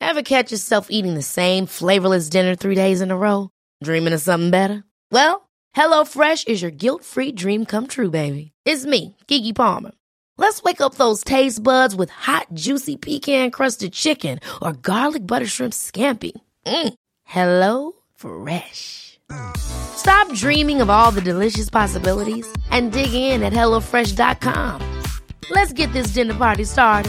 Ever catch yourself eating the same flavorless dinner 3 days in a row? Dreaming of something better? Well, HelloFresh is your guilt-free dream come true, baby. It's me, Keke Palmer. Let's wake up those taste buds with hot, juicy pecan-crusted chicken or garlic butter shrimp scampi. Hello Fresh. Stop dreaming of all the delicious possibilities and dig in at HelloFresh.com. Let's get this dinner party started.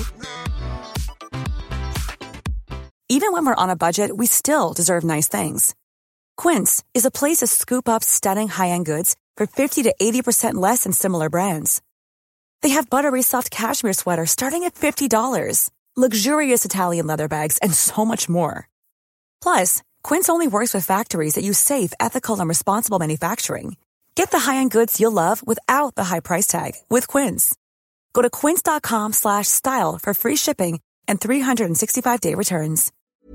Even when we're on a budget, we still deserve nice things. Quince is a place to scoop up stunning high-end goods for 50 to 80% less than similar brands. They have buttery soft cashmere sweaters starting at $50, luxurious Italian leather bags, and so much more. Plus, Quince only works with factories that use safe, ethical, and responsible manufacturing. Get the high-end goods you'll love without the high price tag with Quince. Go to quince.com/style for free shipping and 365-day returns.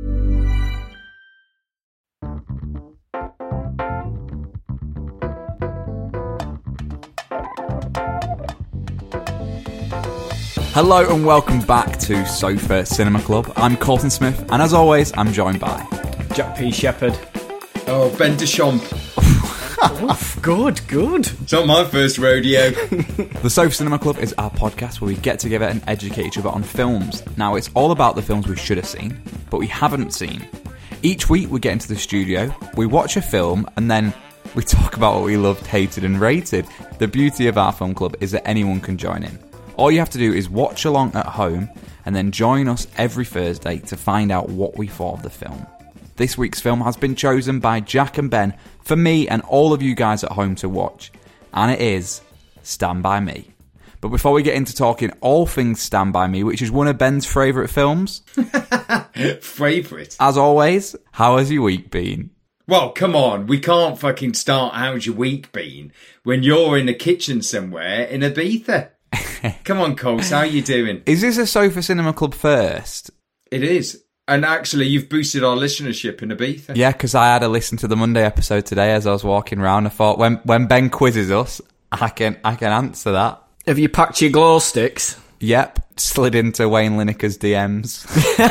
Hello and welcome back to Sofa Cinema Club. I'm Colton Smith, and as always, I'm joined by Jack P. Shepherd. Oh, Ben Deschamps. Good. It's not my first rodeo. The Sofa Cinema Club is our podcast where we get together and educate each other on films. Now, it's all about the films we should have seen, but we haven't seen. Each week we get into the studio, we watch a film, and then we talk about what we loved, hated, and rated. The beauty of our film club is that anyone can join in. All you have to do is watch along at home and then join us every Thursday to find out what we thought of the film. This week's film has been chosen by Jack and Ben for me and all of you guys at home to watch, and it is Stand By Me. But before we get into talking all things Stand By Me, which is one of Ben's favourite films... Favourite? As always, how has your week been? Well, come on, we can't fucking start how's your week been when you're in the kitchen somewhere in Ibiza. Come on, Coles, how you doing? Is this a Sofa Cinema Club first? It is. And actually, you've boosted our listenership in Ibiza. Yeah, because I had a listen to the Monday episode today as I was walking around. I thought, when Ben quizzes us, I can answer that. Have you packed your glow sticks? Yep, slid into Wayne Lineker's DMs.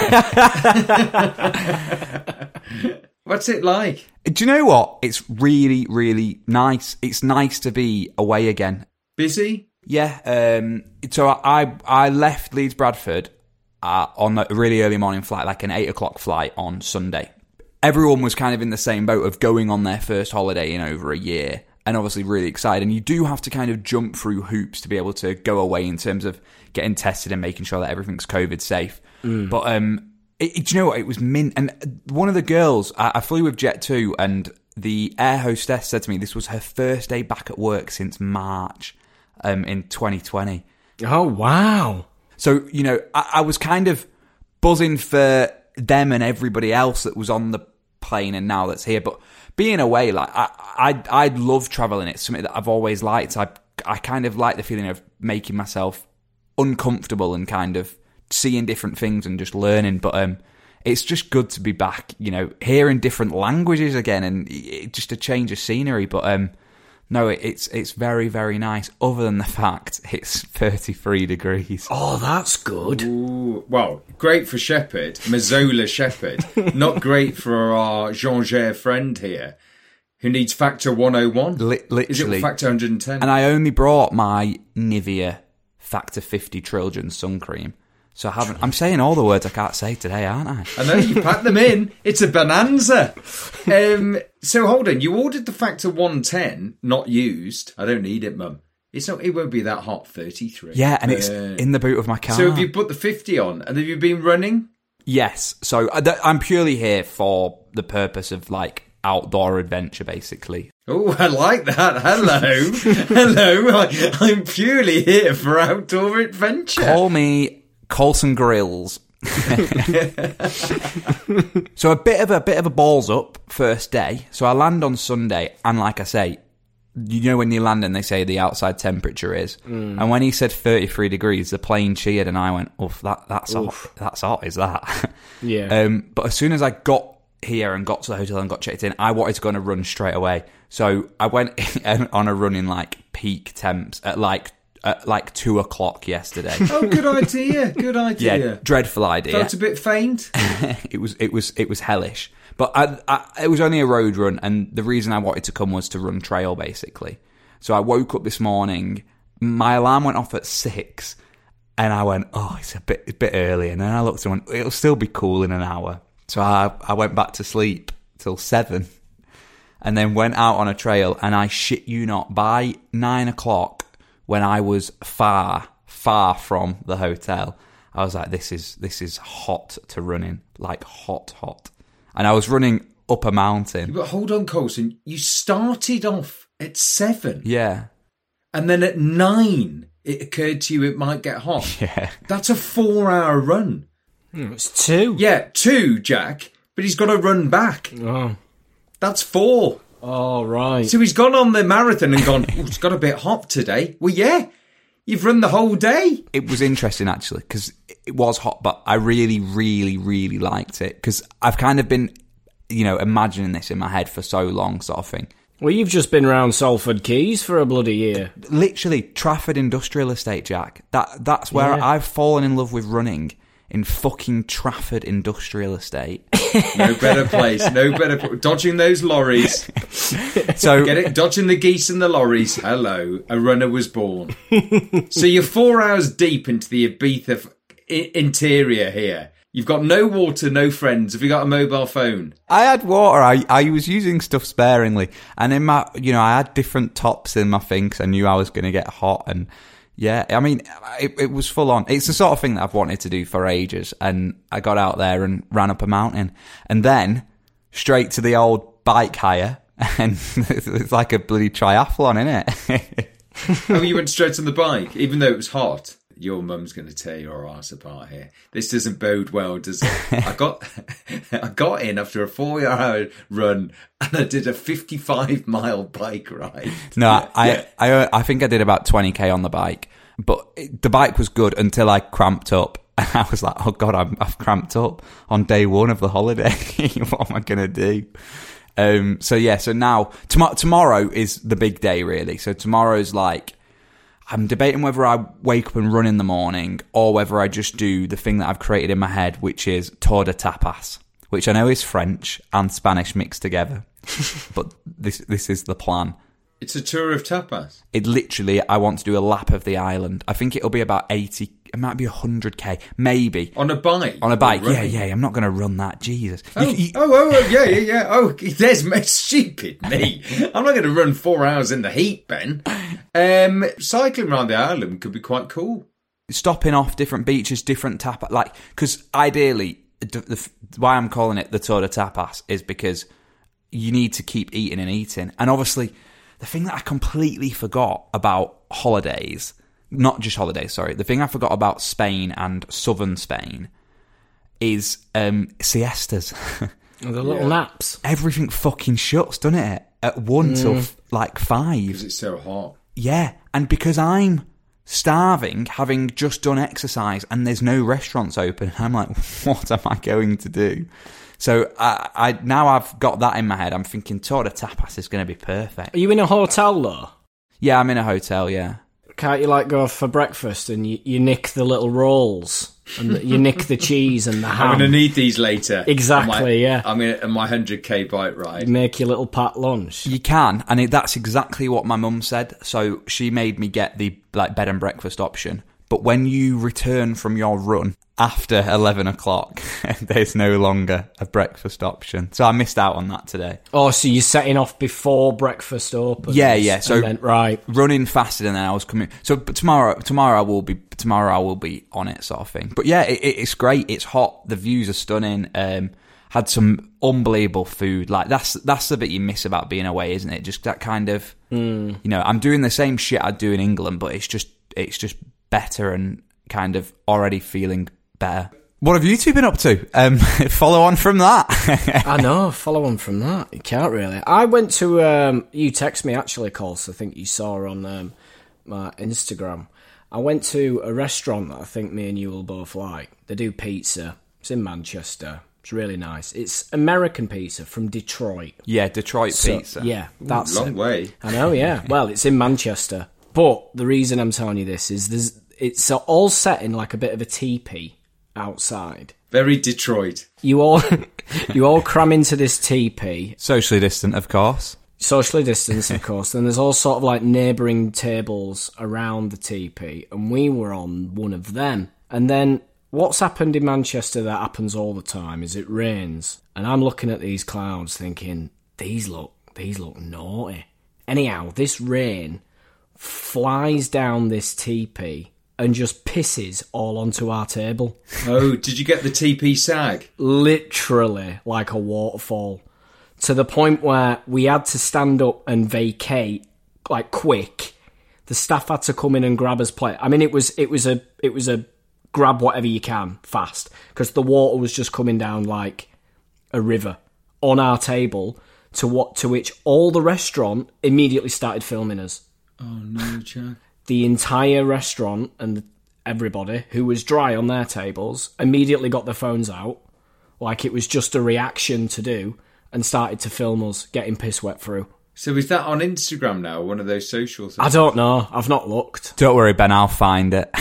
What's it like? Do you know what? It's really, really nice. It's nice to be away again. Busy? Yeah. So I left Leeds Bradford on a really early morning flight, like an 8 o'clock flight on Sunday. Everyone was kind of in the same boat of going on their first holiday in over a year, and obviously really excited. And you do have to kind of jump through hoops to be able to go away in terms of getting tested and making sure that everything's COVID safe. But do you know what? It was mint. And one of the girls, I flew with Jet2, and the air hostess said to me this was her first day back at work since March in 2020. Oh, wow. So, you know, I was kind of buzzing for them and everybody else that was on the plane and now that's here. But being away, like, I love travelling. It's something that I've always liked. I kind of like the feeling of making myself uncomfortable and kind of seeing different things and just learning. But it's just good to be back, you know, hearing different languages again and just a change of scenery. But no, it's very, very nice, other than the fact it's 33 degrees. Oh, that's good. Ooh, well, great for Shepherd, Mazzola Shepherd. Not great for our Jean-Gere friend here, who needs Factor 101. Literally. Is it Factor 110? And I only brought my Nivea Factor 50 Trillium sun cream. So I'm saying all the words I can't say today, aren't I? I know, you packed them in. It's a bonanza. So hold on, you ordered the Factor 110, not used. I don't need it, Mum. It won't be that hot, 33. Yeah, and it's in the boot of my car. So have you put the 50 on, and have you been running? Yes. So I'm purely here for the purpose of, like, outdoor adventure, basically. Oh, I like that. Hello. Hello. I'm purely here for outdoor adventure. Call me Colson Grills. So a bit of a balls up first day. So I land on Sunday, and like I say, you know when you land and they say the outside temperature is, and when he said 33 degrees, the plane cheered, and I went, "Oof, that's hot. That's hot, is that?" Yeah. But as soon as I got here and got to the hotel and got checked in, I wanted to go on a run straight away. So I went on a run in like peak temps at like at like 2:00 yesterday. Oh, good idea. Good idea. Yeah, dreadful idea. Felt a bit faint. It was hellish. But it was only a road run, and the reason I wanted to come was to run trail, basically. So I woke up this morning, my alarm went off at 6, and I went, oh, it's a bit early. And then I looked and went, it'll still be cool in an hour. So I went back to sleep till 7, and then went out on a trail, and I shit you not, by 9:00, when I was far from the hotel, I was like, this is hot to run in, like hot. And I was running up a mountain. But hold on, Colson. You started off at 7. Yeah. And then at 9, it occurred to you it might get hot. Yeah. That's a 4-hour run. It's 2. Yeah, 2, Jack. But he's got to run back. Oh. That's 4. Oh, right. So he's gone on the marathon and gone, it's got a bit hot today. Well, yeah. You've run the whole day. It was interesting, actually, because it was hot, but I really, really, really liked it. Because I've kind of been, imagining this in my head for so long, sort of thing. Well, you've just been round Salford Quays for a bloody year. Literally, Trafford Industrial Estate, Jack. That's where I've fallen in love with running, in fucking Trafford Industrial Estate. No better place. Dodging those lorries. So Get it? Dodging the geese and the lorries. Hello, a runner was born. So you're 4 hours deep into the Ibiza interior here. You've got no water, no friends. Have you got a mobile phone? I had water. I was using stuff sparingly, and in my, I had different tops in my thing because I knew I was going to get hot. And yeah, I mean, it was full on. It's the sort of thing that I've wanted to do for ages, and I got out there and ran up a mountain, and then straight to the old bike hire, and it's like a bloody triathlon, isn't it? Oh, you went straight on the bike, even though it was hot. Your mum's going to tear your arse apart here. This doesn't bode well, does it? I got in after a 4-hour run, and I did a 55-mile bike ride. No, I think I did about 20k on the bike, but the bike was good until I cramped up. And I was like, oh God, I've cramped up on day 1 of the holiday. What am I going to do? So now, tomorrow is the big day, really. So tomorrow's like, I'm debating whether I wake up and run in the morning or whether I just do the thing that I've created in my head, which is Tour de Tapas, which I know is French and Spanish mixed together. But this is the plan. It's a tour of tapas. It literally, I want to do a lap of the island. I think it'll be about 80, it might be 100k, maybe. On a bike? On a bike, yeah. I'm not going to run that, Jesus. Yeah. Oh, there's stupid me. I'm not going to run 4 hours in the heat, Ben. Cycling around the island could be quite cool. Stopping off different beaches, different tapas, because ideally, why I'm calling it the Tour de Tapas is because you need to keep eating and eating. And obviously, the thing that I completely forgot about holidays, not just holidays, sorry, the thing I forgot about Spain and southern Spain is siestas. The little naps. Everything fucking shuts, doesn't it? At 1 till 5. Because it's so hot. Yeah, and because I'm starving, having just done exercise, and there's no restaurants open, I'm like, what am I going to do? So I now I've got that in my head. I'm thinking Tour de Tapas is going to be perfect. Are you in a hotel, though? Yeah, I'm in a hotel, yeah. Can't you, go for breakfast and you nick the little rolls and you nick the cheese and the ham? I'm going to need these later. Exactly, yeah. I'm in my 100k bike ride. Make your little packed lunch. You can, and that's exactly what my mum said. So she made me get the bed and breakfast option. But when you return from your run after 11 o'clock, there's no longer a breakfast option. So I missed out on that today. Oh, so you're setting off before breakfast opens? Yeah. So right, running faster than I was coming. So but tomorrow I will be on it, sort of thing. But yeah, it's great. It's hot. The views are stunning. Had some unbelievable food. That's the bit you miss about being away, isn't it? Just that kind of, I'm doing the same shit I'd do in England, but it's just better and kind of already feeling better. What have you two been up to? Follow on from that. I know, follow on from that. You can't really. I went to, you text me actually, Coles, I think you saw on my Instagram. I went to a restaurant that I think me and you will both like. They do pizza. It's in Manchester. It's really nice. It's American pizza from Detroit. Yeah, Detroit pizza. Yeah, that's long way. I know, yeah. Well, it's in Manchester. But the reason I'm telling you this is it's all set in like a bit of a teepee outside. Very Detroit. You all cram into this teepee. Socially distant, of course. Socially distanced, of course. Then there's all sort of like neighbouring tables around the teepee, and we were on one of them. And then what's happened in Manchester that happens all the time is it rains, and I'm looking at these clouds thinking, these look naughty. Anyhow, this rain flies down this teepee and just pisses all onto our table. Oh, did you get the TP sag? Literally like a waterfall. To the point where we had to stand up and vacate, like, quick. The staff had to come in and grab us plate. I mean, it was a grab whatever you can fast, because the water was just coming down like a river on our table. To which all the restaurant immediately started filming us. Oh no, Jack! The entire restaurant and everybody who was dry on their tables immediately got their phones out, like it was just a reaction to do. And started to film us getting piss wet through. So is that on Instagram now, one of those social things? I don't know. I've not looked. Don't worry, Ben, I'll find it.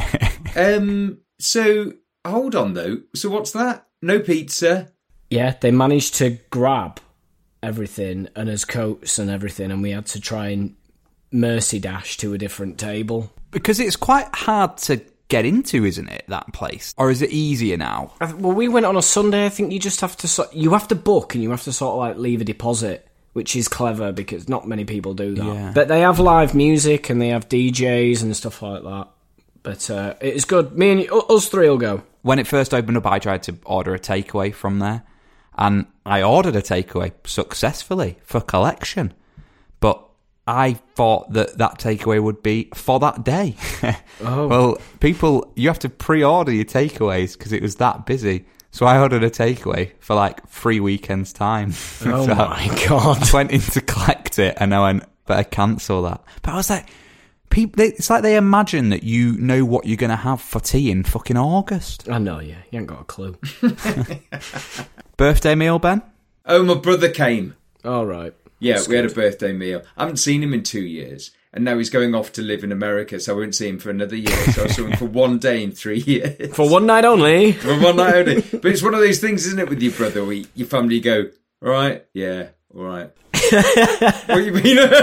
So, hold on, though. So what's that? No pizza? Yeah, they managed to grab everything and us coats and everything, and we had to try and mercy dash to a different table. Because it's quite hard to get into, isn't it, that place? Or is it easier now? Well, we went on a Sunday. I think you just have to book, and you have to sort of like leave a deposit, which is clever because not many people do that. Yeah. But they have live music and they have DJs and stuff like that. But it is good. Me and us three will go. When it first opened up, I tried to order a takeaway from there, and I ordered a takeaway successfully for collection. But I thought that takeaway would be for that day. Oh. Well, you have to pre-order your takeaways because it was that busy. So I ordered a takeaway for like 3 weekends' time. Oh So my God. I went in to collect it and I went, better cancel that. But I was like, it's like they imagine that you know what you're going to have for tea in fucking August. I know, yeah. You ain't got a clue. Birthday meal, Ben? Oh, my brother came. All right. Yeah, That's we had a good. birthday meal. I haven't seen him in 2 years. And now he's going off to live in America, so I won't see him for another year. So I saw him for 1 day in 3 years. For one night only. For 1 night only. But it's one of those things, isn't it, with your brother, where your family go, all right, yeah, all right. What you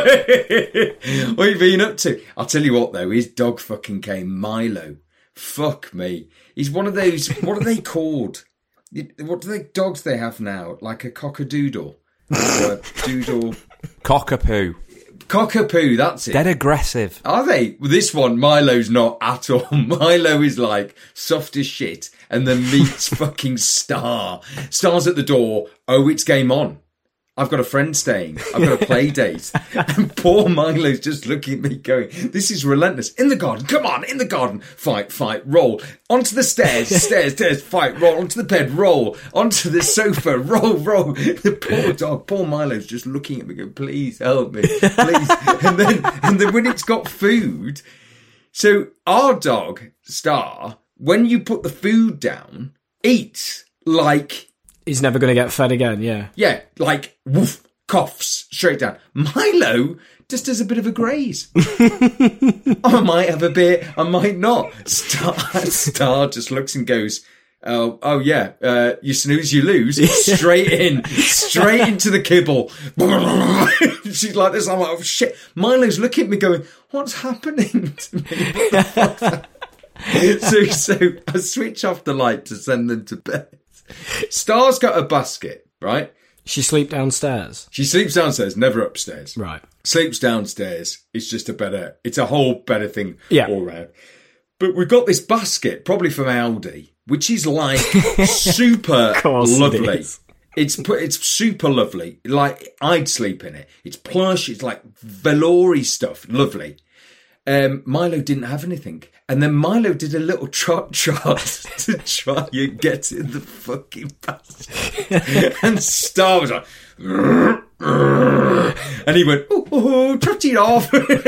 been up to? I'll tell you what, though, his dog fucking came, Milo. Fuck me. He's one of those, what are they called? What do they dogs they have now? Like a cockadoodle? Or a doodle... Cockapoo. Cockapoo, that's it. Dead aggressive. Are they? Well, this one, Milo's not at all. Milo is like soft as shit and then meets fucking Star. Star's at the door. Oh, it's game on. I've got a friend staying. I've got a play date. And poor Milo's just looking at me going, this is relentless. In the garden. Come on, in the garden. Fight, roll. Onto the stairs, stairs, fight, roll. Onto the bed, roll. Onto the sofa, roll. The poor dog, poor Milo's just looking at me going, please help me, please. And then when it's got food, so our dog, Star, when you put the food down, eats like... He's never going to get fed again, yeah. Yeah, like, woof, coughs, straight down. Milo just does a bit of a graze. I might have a bit, I might not. Star just looks and goes, oh yeah, you snooze, you lose. Straight into the kibble. She's like this, I'm like, oh shit. Milo's looking at me going, what's happening to me? So I switch off the light to send them to bed. Star's got a basket, right? She sleep downstairs? She sleeps downstairs, never upstairs. Right. Sleeps downstairs. It's a whole better thing Yeah. all round. But we've got this basket, probably from Aldi, which is like super course lovely. it is. It's super lovely. Like, I'd sleep in it. It's plush, it's like velour-y stuff. Lovely. Milo didn't have anything. And then Milo did a little trot to try and get in the fucking basket. And Star was like... And he went, oh, trot it off.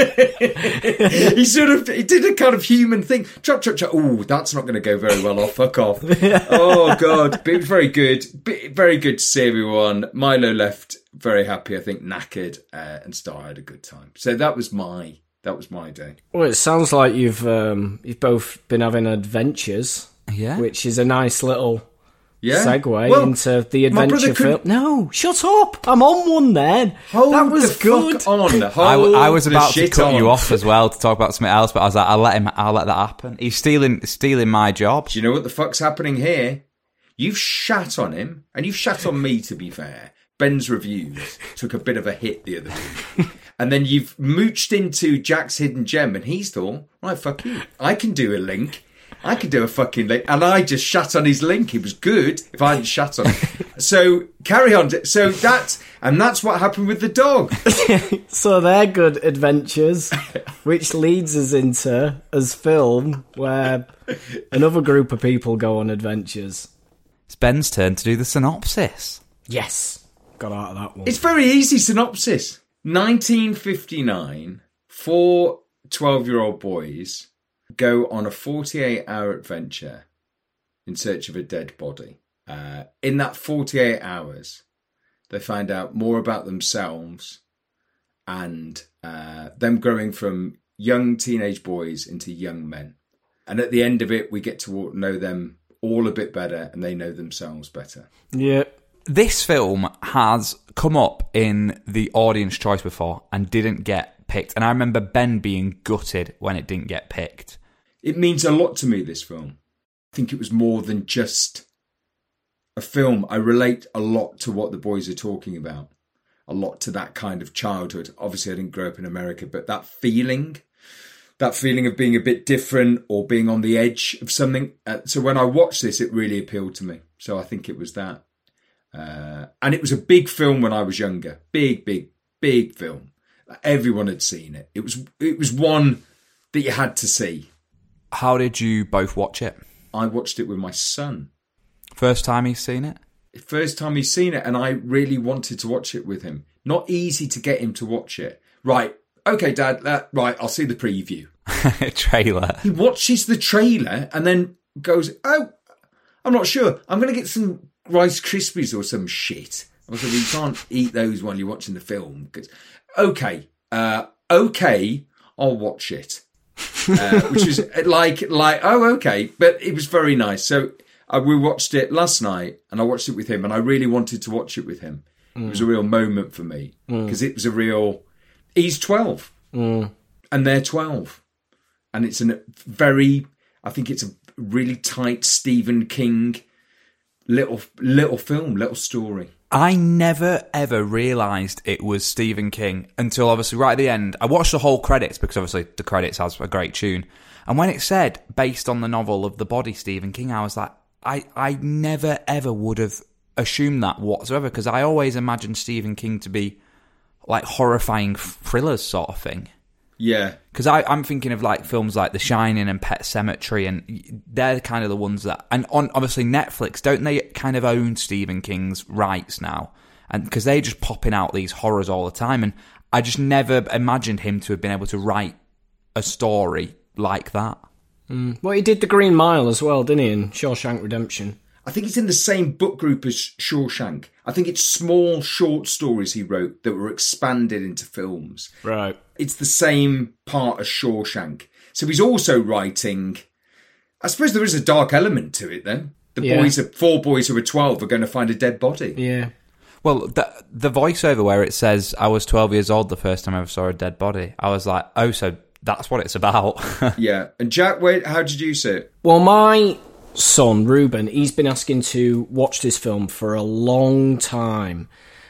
He did a kind of human thing. Trot. Oh, that's not going to go very well. I'll fuck off. Oh, God. But it was very good. Very good to see everyone. Milo left very happy, I think, knackered. And Star had a good time. So that was my That was my day. Well, it sounds like you've both been having adventures. Yeah. Which is a nice little segue Well, into the my brother adventure film. couldn't- No, shut up! I'm on one then. Hold that was the good. fuck on. I was Hold about the to shit cut on. you off as well to talk about something else, but I was like, I'll let that happen. He's stealing my job. Do you know what the fuck's happening here? You've shat on him, and you've shat on me, to be fair. Ben's reviews took a bit of a hit the other week. And then you've mooched into Jack's hidden gem, and he's thought, right, fuck you. I can do a link. I could do a fucking link. And I just shat on his link. It was good if I hadn't shat on it. So carry on. So that's what happened with the dog. So they're good adventures, which leads us into as film where another group of people go on adventures. It's Ben's turn to do the synopsis. Yes, got out of that one. It's very easy synopsis. 1959, 4 12-year-old boys go on a 48-hour adventure in search of a dead body. In that 48 hours, they find out more about themselves and them growing from young teenage boys into young men. And at the end of it, we get to know them all a bit better and they know themselves better. Yeah. This film has come up in the audience choice before and didn't get picked. And I remember Ben being gutted when it didn't get picked. It means a lot to me, this film. I think it was more than just a film. I relate a lot to what the boys are talking about. A lot to that kind of childhood. Obviously, I didn't grow up in America, but that feeling of being a bit different or being on the edge of something. So when I watched this, it really appealed to me. So I think it was that. And it was a big film when I was younger. Big film. Everyone had seen it. It was one that you had to see. How did you both watch it? I watched it with my son. First time he's seen it? First time he's seen it, and I really wanted to watch it with him. Not easy to get him to watch it. Right, okay, Dad, right, I'll see the preview. Trailer. He watches the trailer and then goes, oh, I'm not sure. I'm going to get some Rice Krispies or some shit. I said, well, you can't eat those while you're watching the film. Okay, I'll watch it. Which is like, oh, okay. But it was very nice. So we watched it last night and I watched it with him and I really wanted to watch it with him. It was a real moment for me because it was he's 12 and they're 12. And it's I think it's a really tight Stephen King little film, little story. I never ever realised it was Stephen King until obviously right at the end. I watched the whole credits because obviously the credits has a great tune. And when it said based on the novel of The Body, Stephen King, I was like, I never ever would have assumed that whatsoever because I always imagined Stephen King to be like horrifying thrillers sort of thing. Yeah. Because I'm thinking of like films like The Shining and Pet Sematary, and they're kind of the ones that... And on obviously Netflix, don't they kind of own Stephen King's rights now? And because they're just popping out these horrors all the time, and I just never imagined him to have been able to write a story like that. Well, he did The Green Mile as well, didn't he, in Shawshank Redemption? I think it's in the same book group as Shawshank. I think it's small, short stories he wrote that were expanded into films. Right. It's the same part as Shawshank. So he's also writing... I suppose there is a dark element to it, then. Four boys who are 12 are going to find a dead body. Yeah. Well, the voiceover where it says, I was 12 years old the first time I ever saw a dead body, I was like, oh, so that's what it's about. Yeah. And Jack, how did you see it? Well, my son, Ruben, he's been asking to watch this film for a long time.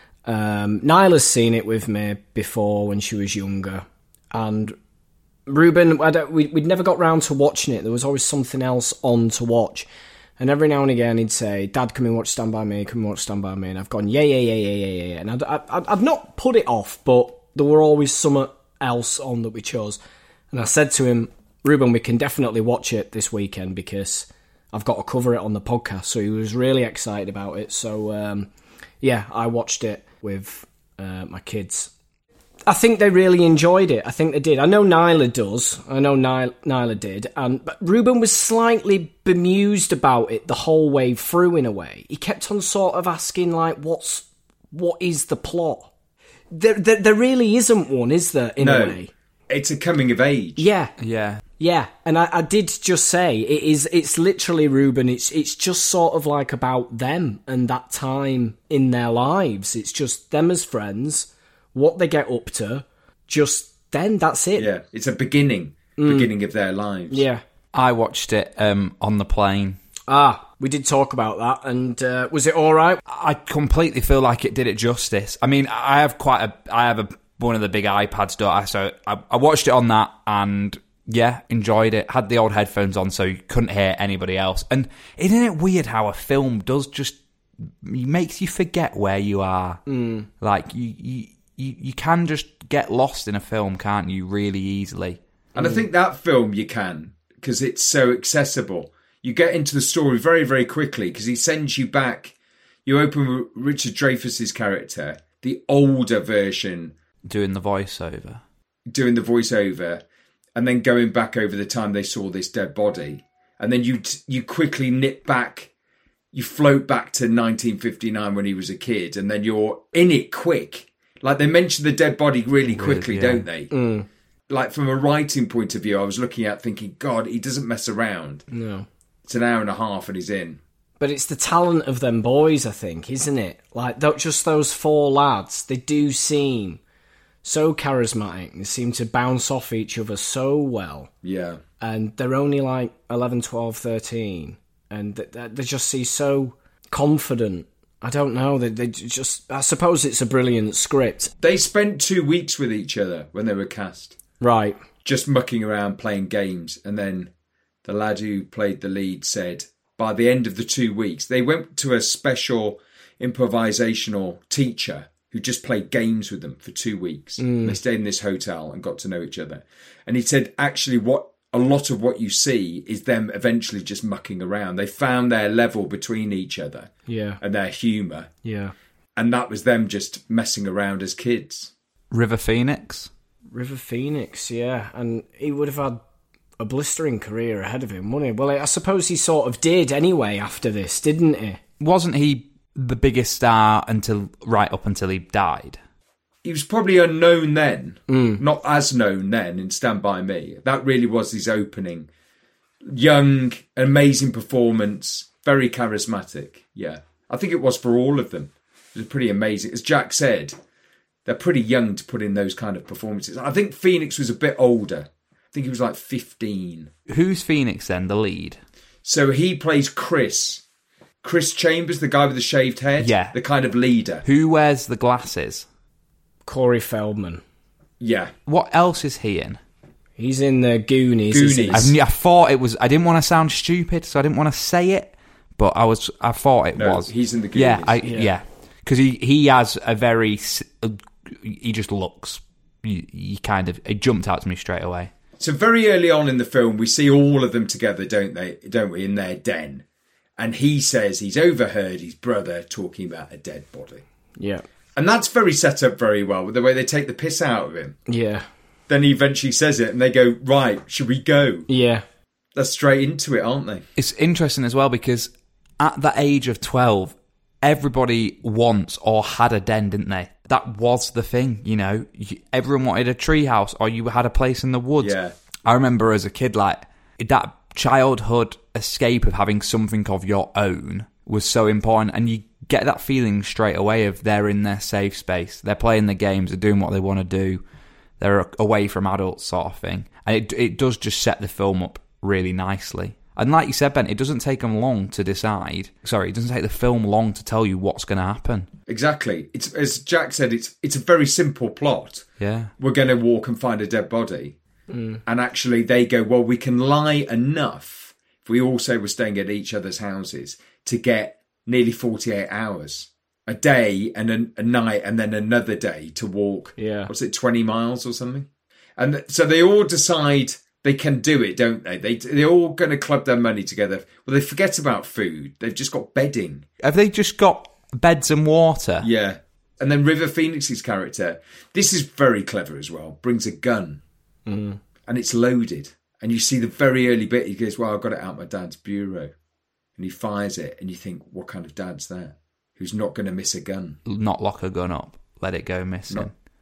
Nyla's seen it with me before when she was younger. And Ruben, we'd never got round to watching it. There was always something else on to watch. And every now and again he'd say, Dad, come and watch Stand By Me, come and watch Stand By Me. And I've gone, yeah. And I'd not put it off, but there were always something else on that we chose. And I said to him, Ruben, we can definitely watch it this weekend because I've got to cover it on the podcast. So he was really excited about it. So, yeah, I watched it with my kids. I think they really enjoyed it. I think they did. I know Nyla does. I know Nyla did. But Ruben was slightly bemused about it the whole way through, in a way. He kept on sort of asking, like, what is the plot? There really isn't one, is there, in a way? It's a coming of age. Yeah. Yeah. Yeah, and I did just say it's literally, Ruben, it's just sort of like about them and that time in their lives. It's just them as friends, what they get up to, just then, that's it. Yeah, it's a beginning of their lives. Yeah. I watched it on the plane. We did talk about that, and was it all right? I completely feel like it did it justice. I mean, I have one of the big iPads, don't I? So I watched it on that, and yeah, enjoyed it. Had the old headphones on, so you couldn't hear anybody else. And isn't it weird how a film does just makes you forget where you are? Like you can just get lost in a film, can't you? Really easily. And I think that film you can, because it's so accessible. You get into the story very, very quickly because he sends you back. You open with Richard Dreyfuss's character, the older version, Doing the voiceover, and then going back over the time they saw this dead body. And then you quickly nip back, you float back to 1959 when he was a kid, and then you're in it quick. Like, they mention the dead body really quickly, don't they? Like, from a writing point of view, I was looking at thinking, God, he doesn't mess around. No. It's an hour and a half and he's in. But it's the talent of them boys, I think, isn't it? Like, just those four lads, they do seem so charismatic. They seem to bounce off each other so well. Yeah. And they're only like 11, 12, 13. And they just seem so confident. I don't know. They just... I suppose it's a brilliant script. They spent 2 weeks with each other when they were cast. Right. Just mucking around playing games. And then the lad who played the lead said, by the end of the 2 weeks, they went to a special improvisational teacher who just played games with them for 2 weeks. They stayed in this hotel and got to know each other. And he said, actually, a lot of what you see is them eventually just mucking around. They found their level between each other. Yeah. And their humour. Yeah. And that was them just messing around as kids. River Phoenix, yeah. And he would have had a blistering career ahead of him, wouldn't he? Well, I suppose he sort of did anyway after this, didn't he? wasn't he the biggest star right up until he died? He was probably unknown then, not as known then in Stand By Me. That really was his opening. Young, amazing performance, very charismatic. Yeah, I think it was for all of them. It was pretty amazing. As Jack said, they're pretty young to put in those kind of performances. I think Phoenix was a bit older. I think he was like 15. Who's Phoenix then, the lead? So he plays Chris. Chris Chambers, the guy with the shaved head. Yeah. The kind of leader. Who wears the glasses? Corey Feldman. Yeah. What else is he in? He's in the Goonies. isn't he? I thought it was... I didn't want to sound stupid, so I didn't want to say it, but I thought it was. He's in the Goonies. Yeah. Because he has a very... He just looks... It jumped out to me straight away. So very early on in the film, we see all of them together, don't we, in their den. And he says he's overheard his brother talking about a dead body. Yeah. And that's very set up very well, with the way they take the piss out of him. Yeah. Then he eventually says it, and they go, right, should we go? Yeah. They're straight into it, aren't they? It's interesting as well, because at the age of 12, everybody wants or had a den, didn't they? That was the thing, you know. Everyone wanted a treehouse, or you had a place in the woods. Yeah. I remember as a kid, like, that childhood escape of having something of your own was so important, and you get that feeling straight away of they're in their safe space, they're playing the games, they're doing what they want to do, they're away from adults, sort of thing. And it does just set the film up really nicely. And like you said, Ben, it doesn't take them long to decide. Sorry, it doesn't take the film long to tell you what's going to happen. Exactly. It's, as Jack said, it's a very simple plot. Yeah. We're going to walk and find a dead body. And actually they go, well, we can lie enough, if we all say we're staying at each other's houses, to get nearly 48 hours. A day and a night and then another day to walk, 20 miles or something? And so they all decide they can do it, don't they? They're all going to club their money together. Well, they forget about food. They've just got bedding. Have they just got beds and water? Yeah. And then River Phoenix's character, this is very clever as well, brings a gun. And it's loaded. And you see the very early bit, he goes, well, I've got it out my dad's bureau. And he fires it, and you think, what kind of dad's that? Who's not going to miss a gun? Not lock a gun up, let it go missing.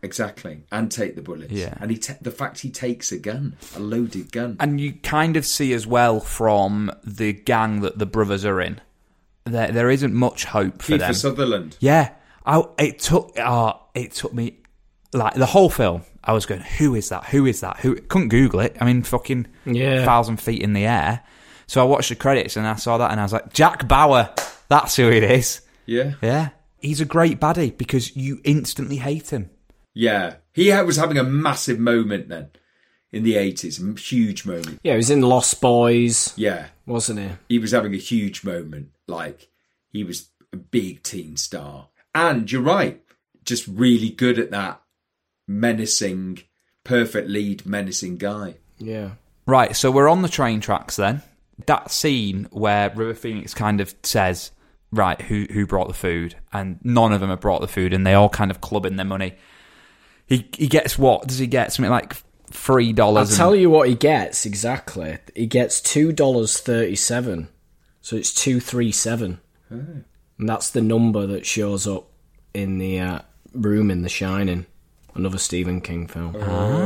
exactly. And take the bullets. Yeah. And the fact he takes a gun, a loaded gun. And you kind of see as well from the gang that the brothers are in, there isn't much hope for them. Kiefer Sutherland. Yeah. It took me, like, the whole film, I was going, who is that? Who is that? Couldn't Google it. I mean, fucking 1,000 feet in the air. So I watched the credits and I saw that and I was like, Jack Bauer, that's who it is. Yeah. Yeah. He's a great baddie because you instantly hate him. Yeah. He was having a massive moment then in the 80s, a huge moment. Yeah, he was in Lost Boys. Yeah. Wasn't he? He was having a huge moment. Like, he was a big teen star. And you're right, just really good at that menacing, perfect lead, menacing guy. Yeah. Right, so we're on the train tracks then. That scene where River Phoenix kind of says, right, who brought the food? And none of them have brought the food, and they all kind of club in their money. He gets what? Does he get something like $3? I'll tell you what he gets, exactly. He gets $2.37. So it's 237. Oh. And that's the number that shows up in the room in The Shining, another Stephen King film.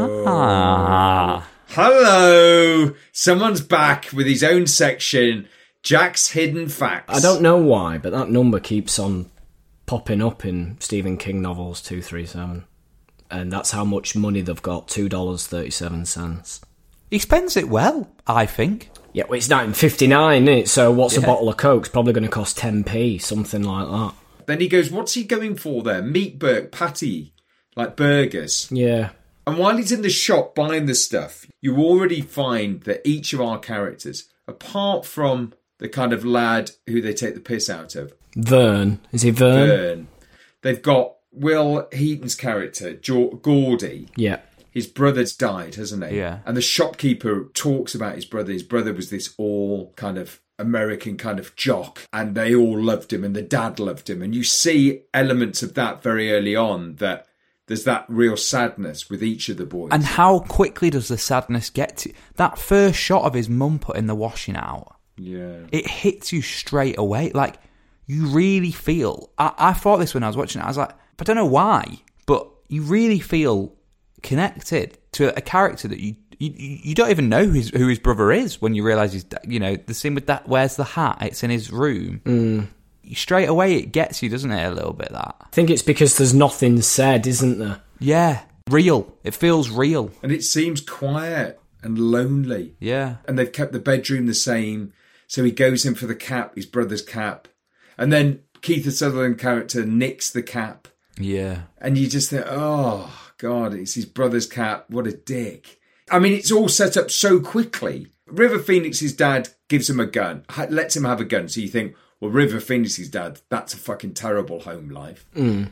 Ah. Hello! Someone's back with his own section, Jack's Hidden Facts. I don't know why, but that number keeps on popping up in Stephen King novels, 237. And that's how much money they've got, $2.37. He spends it well, I think. Yeah, well, it's 1959, isn't it? So what's a bottle of Coke? It's probably going to cost 10p, something like that. Then he goes, what's he going for there? Meat patty, like burgers. Yeah. And while he's in the shop buying the stuff, you already find that each of our characters, apart from the kind of lad who they take the piss out of. Vern. Is he Vern? Vern. They've got Will Heaton's character, Gordy. Yeah. His brother's died, hasn't he? Yeah. And the shopkeeper talks about his brother. His brother was this all kind of American kind of jock, and they all loved him, and the dad loved him. And you see elements of that very early on, that there's that real sadness with each of the boys. And how quickly does the sadness get to... That first shot of his mum putting the washing out, yeah, it hits you straight away. Like, you really feel... I thought this when I was watching it. I was like, I don't know why, but you really feel connected to a character that you don't even know who his brother is when you realise he's... You know, the scene with that, where's the hat? It's in his room. Straight away it gets you, doesn't it, a little bit, that? I think it's because there's nothing said, isn't there? Yeah, real. It feels real. And it seems quiet and lonely. Yeah. And they've kept the bedroom the same. So he goes in for the cap, his brother's cap. And then Kiefer Sutherland character nicks the cap. Yeah. And you just think, oh, God, it's his brother's cap. What a dick. I mean, it's all set up so quickly. River Phoenix's dad gives him a gun, lets him have a gun. So you think, well, River Phoenix's dad, that's a fucking terrible home life.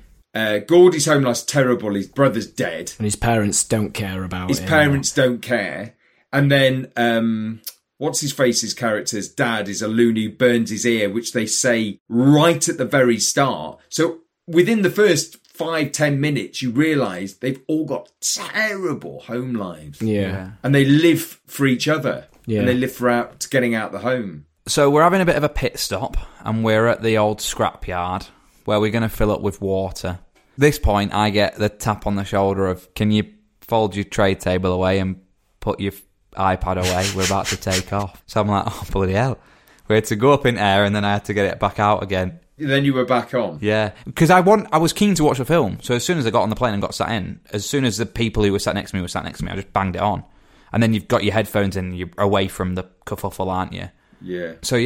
Gordy's home life's terrible. His brother's dead. And his parents don't care about His parents don't care. And then, what's his face's character's dad is a loony who burns his ear, which they say right at the very start. So within the first 5-10 minutes, you realise they've all got terrible home lives. Yeah. And they live for each other. Yeah. And they live for getting out the home. So we're having a bit of a pit stop, and we're at the old scrapyard, where we're going to fill up with water. At this point, I get the tap on the shoulder of, can you fold your tray table away and put your iPad away? We're about to take off. So I'm like, oh, bloody hell. We had to go up in air, and then I had to get it back out again. Then you were back on. Yeah, because I was keen to watch the film. So as soon as I got on the plane and got sat in, as soon as the people who were sat next to me, I just banged it on. And then you've got your headphones in, you're away from the kerfuffle, aren't you? Yeah. So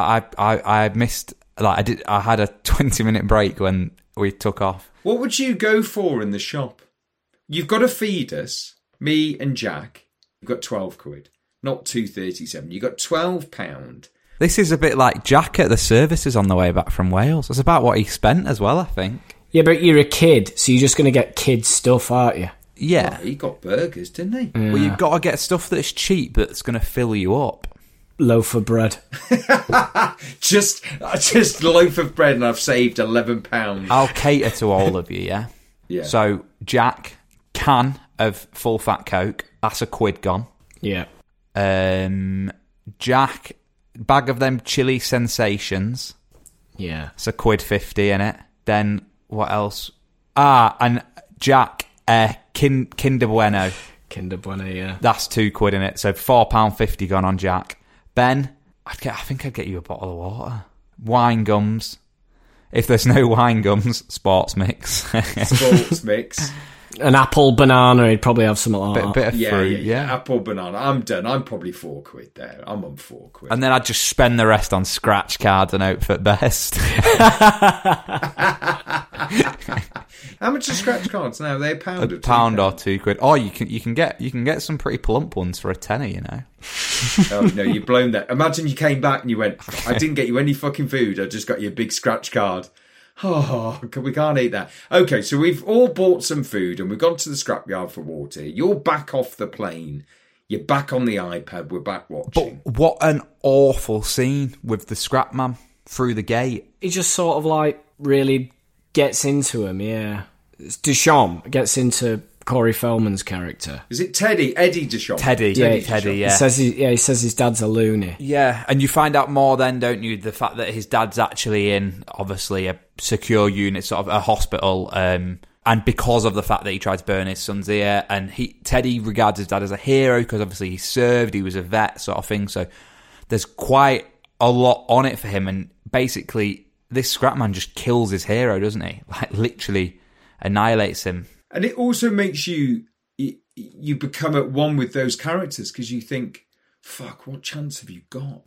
I missed, like, I had a 20-minute break when we took off. What would you go for in the shop? You've got to feed us, me and Jack. You've got 12 quid, not 2.37. You've got £12. This is a bit like Jack at the services on the way back from Wales. It's about what he spent as well, I think. Yeah, but you're a kid, so you're just going to get kid stuff, aren't you? Yeah. Well, he got burgers, didn't he? Well, you've got to get stuff that's cheap that's going to fill you up. Loaf of bread. just loaf of bread, and I've saved £11. I'll cater to all of you, yeah? Yeah. So, Jack, can of full fat Coke. That's £1 gone. Yeah. Jack, bag of them chili sensations. Yeah. It's £1.50 in it. Then, what else? And Jack, Kinder Bueno. Kinder Bueno, yeah. That's £2 in it. So £4.50 gone on Jack. Ben, I think I'd get you a bottle of water. Wine gums. If there's no wine gums, sports mix. Sports mix. An apple, banana, he'd probably have something like that. Bit of fruit, yeah. Apple, banana. I'm done. I'm probably £4 there. I'm on £4. And then I'd just spend the rest on scratch cards and hope for the best. How much are scratch cards now? Are they £1 or £1 or £2. Or you can get some pretty plump ones for £10, you know. Oh no, you've blown that. Imagine you came back and you went, I didn't get you any fucking food, I just got you a big scratch card. Oh, we can't eat that. Okay, so we've all bought some food and we've gone to the scrapyard for water. You're back off the plane. You're back on the iPad. We're back watching. But what an awful scene with the scrap man through the gate. He just sort of like really gets into him, yeah. Duchamp gets into Corey Feldman's character. Is it Teddy? Eddie Duchamp? Teddy, yeah. He says his dad's a loony. Yeah, and you find out more then, don't you? The fact that his dad's actually in, obviously, a secure unit, sort of a hospital, and because of the fact that he tried to burn his son's ear, and Teddy regards his dad as a hero because obviously he served, he was a vet, sort of thing. So there's quite a lot on it for him, and basically this scrapman just kills his hero, doesn't he? Like literally annihilates him. And it also makes you become at one with those characters because you think, fuck, what chance have you got?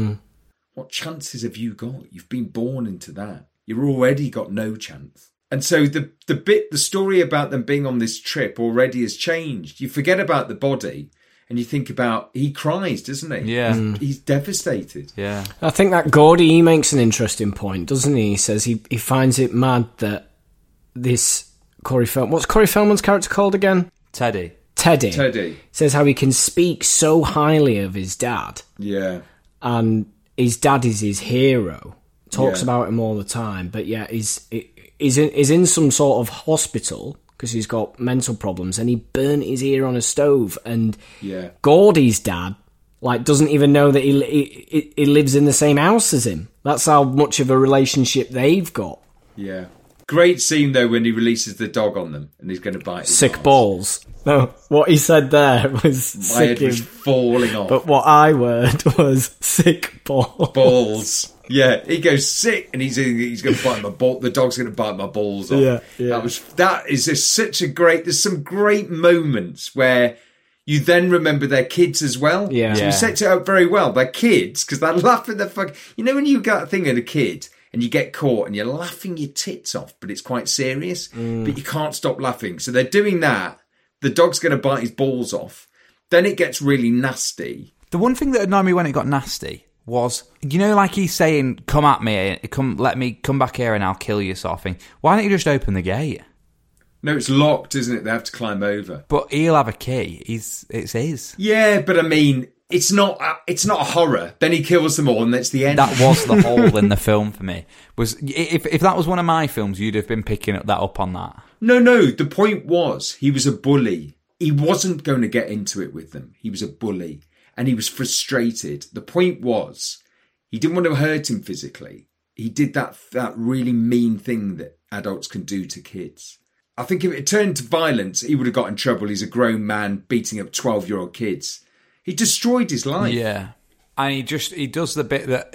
What chances have you got? You've been born into that. You've already got no chance. And so the story about them being on this trip already has changed. You forget about the body and you think about, he cries, doesn't he? Yeah. He's devastated. Yeah. I think that Gordy, he makes an interesting point, doesn't he? He says he finds it mad that this Corey Feldman... What's Corey Feldman's character called again? Teddy. Says how he can speak so highly of his dad. Yeah. And his dad is his hero. Talks about him all the time. But yeah, he's in some sort of hospital because he's got mental problems and he burnt his ear on a stove. And Gordy's dad doesn't even know that he lives in the same house as him. That's how much of a relationship they've got. Yeah. Great scene, though, when he releases the dog on them and he's going to bite his sick arms. balls. No, what he said there was My sick head was falling off. But what I heard was sick balls. Balls. Yeah, he goes sick and he's going to bite my ball. The dog's going to bite my balls off. Yeah. That is just such a great... There's some great moments where you then remember their kids as well. Yeah. So you set it up very well. Their kids, because they're laughing their fuck... You know when you got a thing at a kid... and you get caught and you're laughing your tits off, but it's quite serious, but you can't stop laughing. So they're doing that. The dog's going to bite his balls off. Then it gets really nasty. The one thing that annoyed me when it got nasty was, like he's saying, come at me, let me come back here and I'll kill you sort of thing. Why don't you just open the gate? No, it's locked, isn't it? They have to climb over. But he'll have a key. It's his. Yeah, but I mean... It's not a horror. Then he kills them all and that's the end. That was the hole in the film for me. Was if that was one of my films, you'd have been picking that up on that. No. The point was he was a bully. He wasn't going to get into it with them. He was a bully and he was frustrated. The point was he didn't want to hurt him physically. He did that really mean thing that adults can do to kids. I think if it turned to violence, he would have got in trouble. He's a grown man beating up 12-year-old kids. He destroyed his life. Yeah. And he does the bit that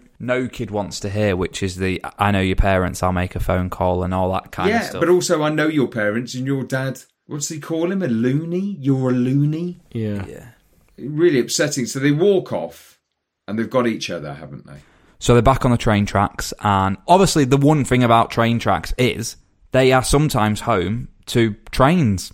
no kid wants to hear, which is the, I know your parents, I'll make a phone call and all that kind of stuff. Yeah, but also I know your parents and your dad, what's he call him? A loony? You're a loony? Yeah. Really upsetting. So they walk off and they've got each other, haven't they? So they're back on the train tracks. And obviously the one thing about train tracks is they are sometimes home to trains.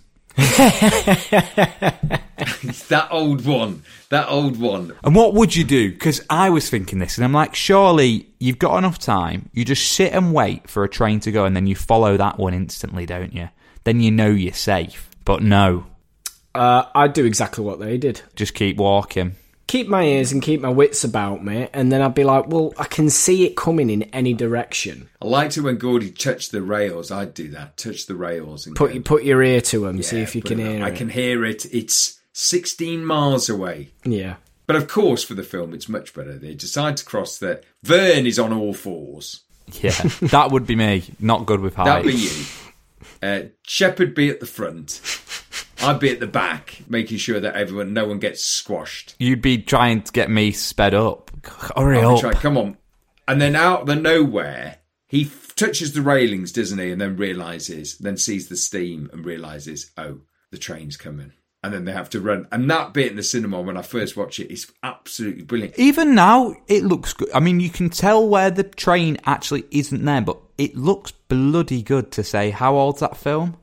That old one. And what would you do? Because I was thinking this and I'm like, surely you've got enough time, you just sit and wait for a train to go and then you follow that one instantly, don't you? Then you know you're safe. But no. I'd do exactly what they did. Just keep walking. Keep my ears and keep my wits about me, and then I'd be like, well, I can see it coming in any direction. I liked it when Gordy touched the rails. I'd do that. Touch the rails. And put your ear to them, see if you can hear it. I can hear it. It's 16 miles away. Yeah. But of course, for the film, it's much better. They decide to cross that. Vern is on all fours. Yeah, that would be me. Not good with heights. That'd be you. Shepard be at the front. I'd be at the back, making sure that no one gets squashed. You'd be trying to get me sped up. Hurry up. Come on. And then out of the nowhere, he touches the railings, doesn't he? And then sees the steam and realises, oh, the train's coming. And then they have to run. And that bit in the cinema, when I first watched it, is absolutely brilliant. Even now, it looks good. I mean, you can tell where the train actually isn't there, but it looks bloody good to say. How old's that film?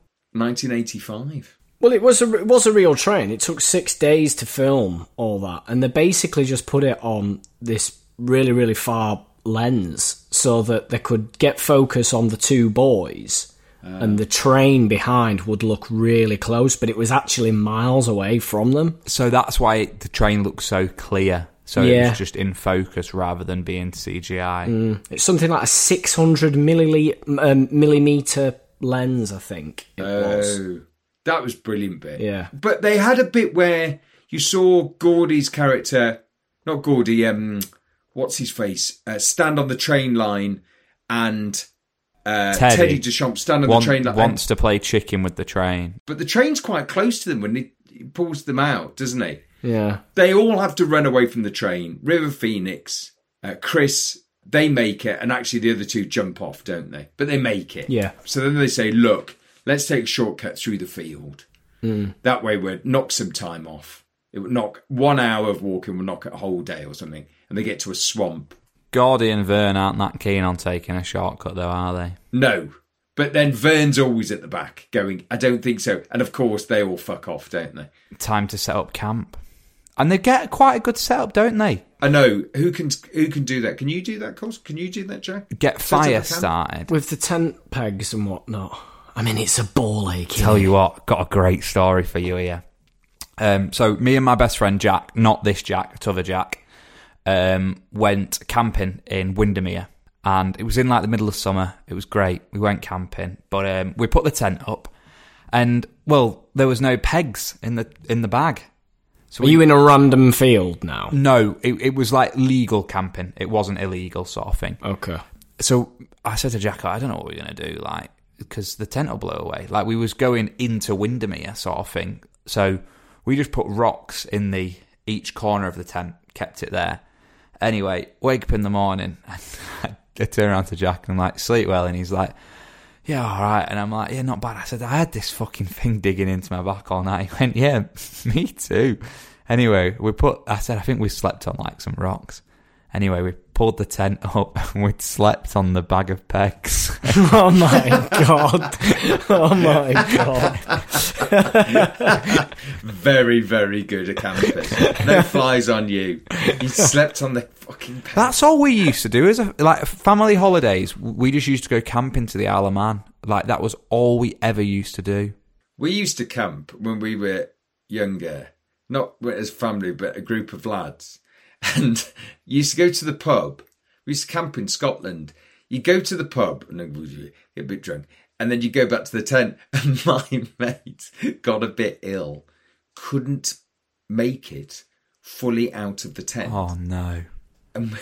1985. Well, it was a real train. It took 6 days to film all that. And they basically just put it on this really, really far lens so that they could get focus on the two boys. And the train behind would look really close, but it was actually miles away from them. So that's why the train looks so clear. So it was just in focus rather than being CGI. It's something like a 600 millimeter lens, I think it was. That was brilliant bit. Yeah. But they had a bit where you saw Gordy's character, not Gordy, what's his face, stand on the train line and... Teddy Deschamps stand on the train line. Wants to play chicken with the train. But the train's quite close to them when he pulls them out, doesn't he? Yeah. They all have to run away from the train. River Phoenix, Chris, they make it, and actually the other two jump off, don't they? But they make it. Yeah. So then they say, look, let's take a shortcut through the field. That way we'll knock some time off. It would knock 1 hour of walking, will knock a whole day or something. And they get to a swamp. Gordy and Vern aren't that keen on taking a shortcut, though, are they? No. But then Vern's always at the back going, I don't think so. And of course, they all fuck off, don't they? Time to set up camp. And they get quite a good setup, don't they? I know. Who can do that? Can you do that, Cos? Can you do that, Jack? Get fire started. With the tent pegs and whatnot. I mean, it's a ball ache. Tell you what, got a great story for you here. So me and my best friend Jack, not this Jack, t'other Jack, went camping in Windermere, and it was in like the middle of summer. It was great. We went camping, but we put the tent up, and well, there was no pegs in the bag. So are you in a random field now? No, it was like legal camping. It wasn't illegal sort of thing. Okay. So I said to Jack, I don't know what we're gonna do, like, because the tent will blow away. Like, we was going into Windermere sort of thing. So we just put rocks in each corner of the tent, kept it there. Anyway, wake up in the morning, and I turn around to Jack, and I'm like, sleep well? And he's like, yeah, all right. And I'm like, yeah, not bad. I said, I had this fucking thing digging into my back all night. He went, yeah, me too. Anyway, I said, I think we slept on like some rocks. Anyway, we pulled the tent up, and we'd slept on the bag of pegs. Oh my God. Oh my God. Very, very good at camping. No flies on you. You slept on the fucking pegs. That's all we used to do. As like family holidays, we just used to go camping to the Isle of Man. Like, that was all we ever used to do. We used to camp when we were younger. Not as family, but a group of lads. And you used to go to the pub. We used to camp in Scotland. You go to the pub and then get a bit drunk. And then you go back to the tent. And my mate got a bit ill. Couldn't make it fully out of the tent. Oh, no. And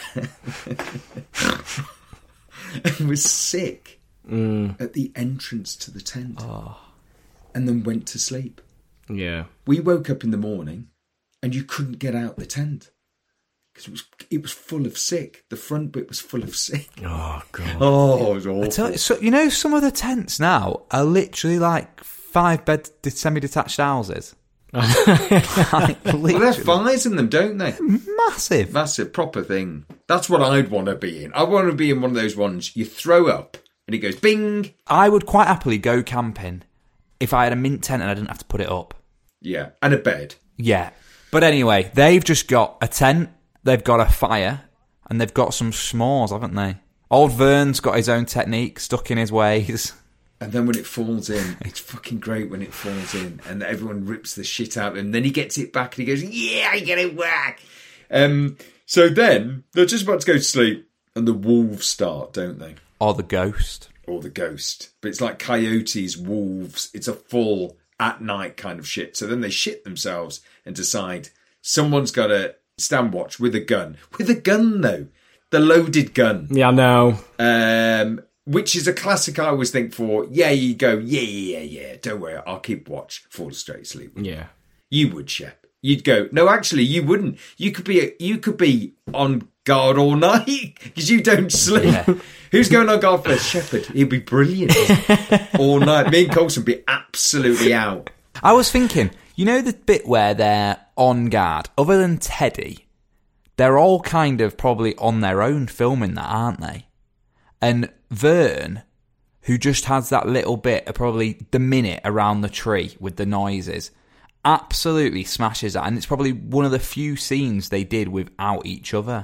was sick at the entrance to the tent. Oh. And then went to sleep. Yeah. We woke up in the morning and you couldn't get out the tent. Because it was full of sick. The front bit was full of sick. Oh, God. Oh, it was awful. I tell you, so, some of the tents now are literally like 5-bed semi-detached houses. Like, well, there's fires in them, don't they? Massive. Massive, proper thing. That's what I'd want to be in. I want to be in one of those ones you throw up and it goes bing. I would quite happily go camping if I had a mint tent and I didn't have to put it up. Yeah, and a bed. Yeah. But anyway, they've just got a tent, they've got a fire, and they've got some s'mores, haven't they? Old Vern's got his own technique, stuck in his ways. And then when it falls in, it's fucking great when it falls in, and everyone rips the shit out of him. And then he gets it back, and he goes, "Yeah, I get it back." So then they're just about to go to sleep, and the wolves start, don't they? Or the ghost. Or the ghost. But it's like coyotes, wolves. It's a full at night kind of shit. So then they shit themselves and decide someone's got to stand watch with a gun. With a gun, though. The loaded gun. Yeah, I know. which is a classic I always think for, you go, yeah, don't worry, I'll keep watch, fall straight asleep. Yeah. You would, Shep. You'd go, no, actually, you wouldn't. You could be on guard all night because you don't sleep. Yeah. Who's going on guard first? Shepherd. He'd be brilliant all night. Me and Colson would be absolutely out. I was thinking, you know the bit where they're on guard, other than Teddy, they're all kind of probably on their own filming that, aren't they? And Vern, who just has that little bit of probably the minute around the tree with the noises, absolutely smashes that. And it's probably one of the few scenes they did without each other.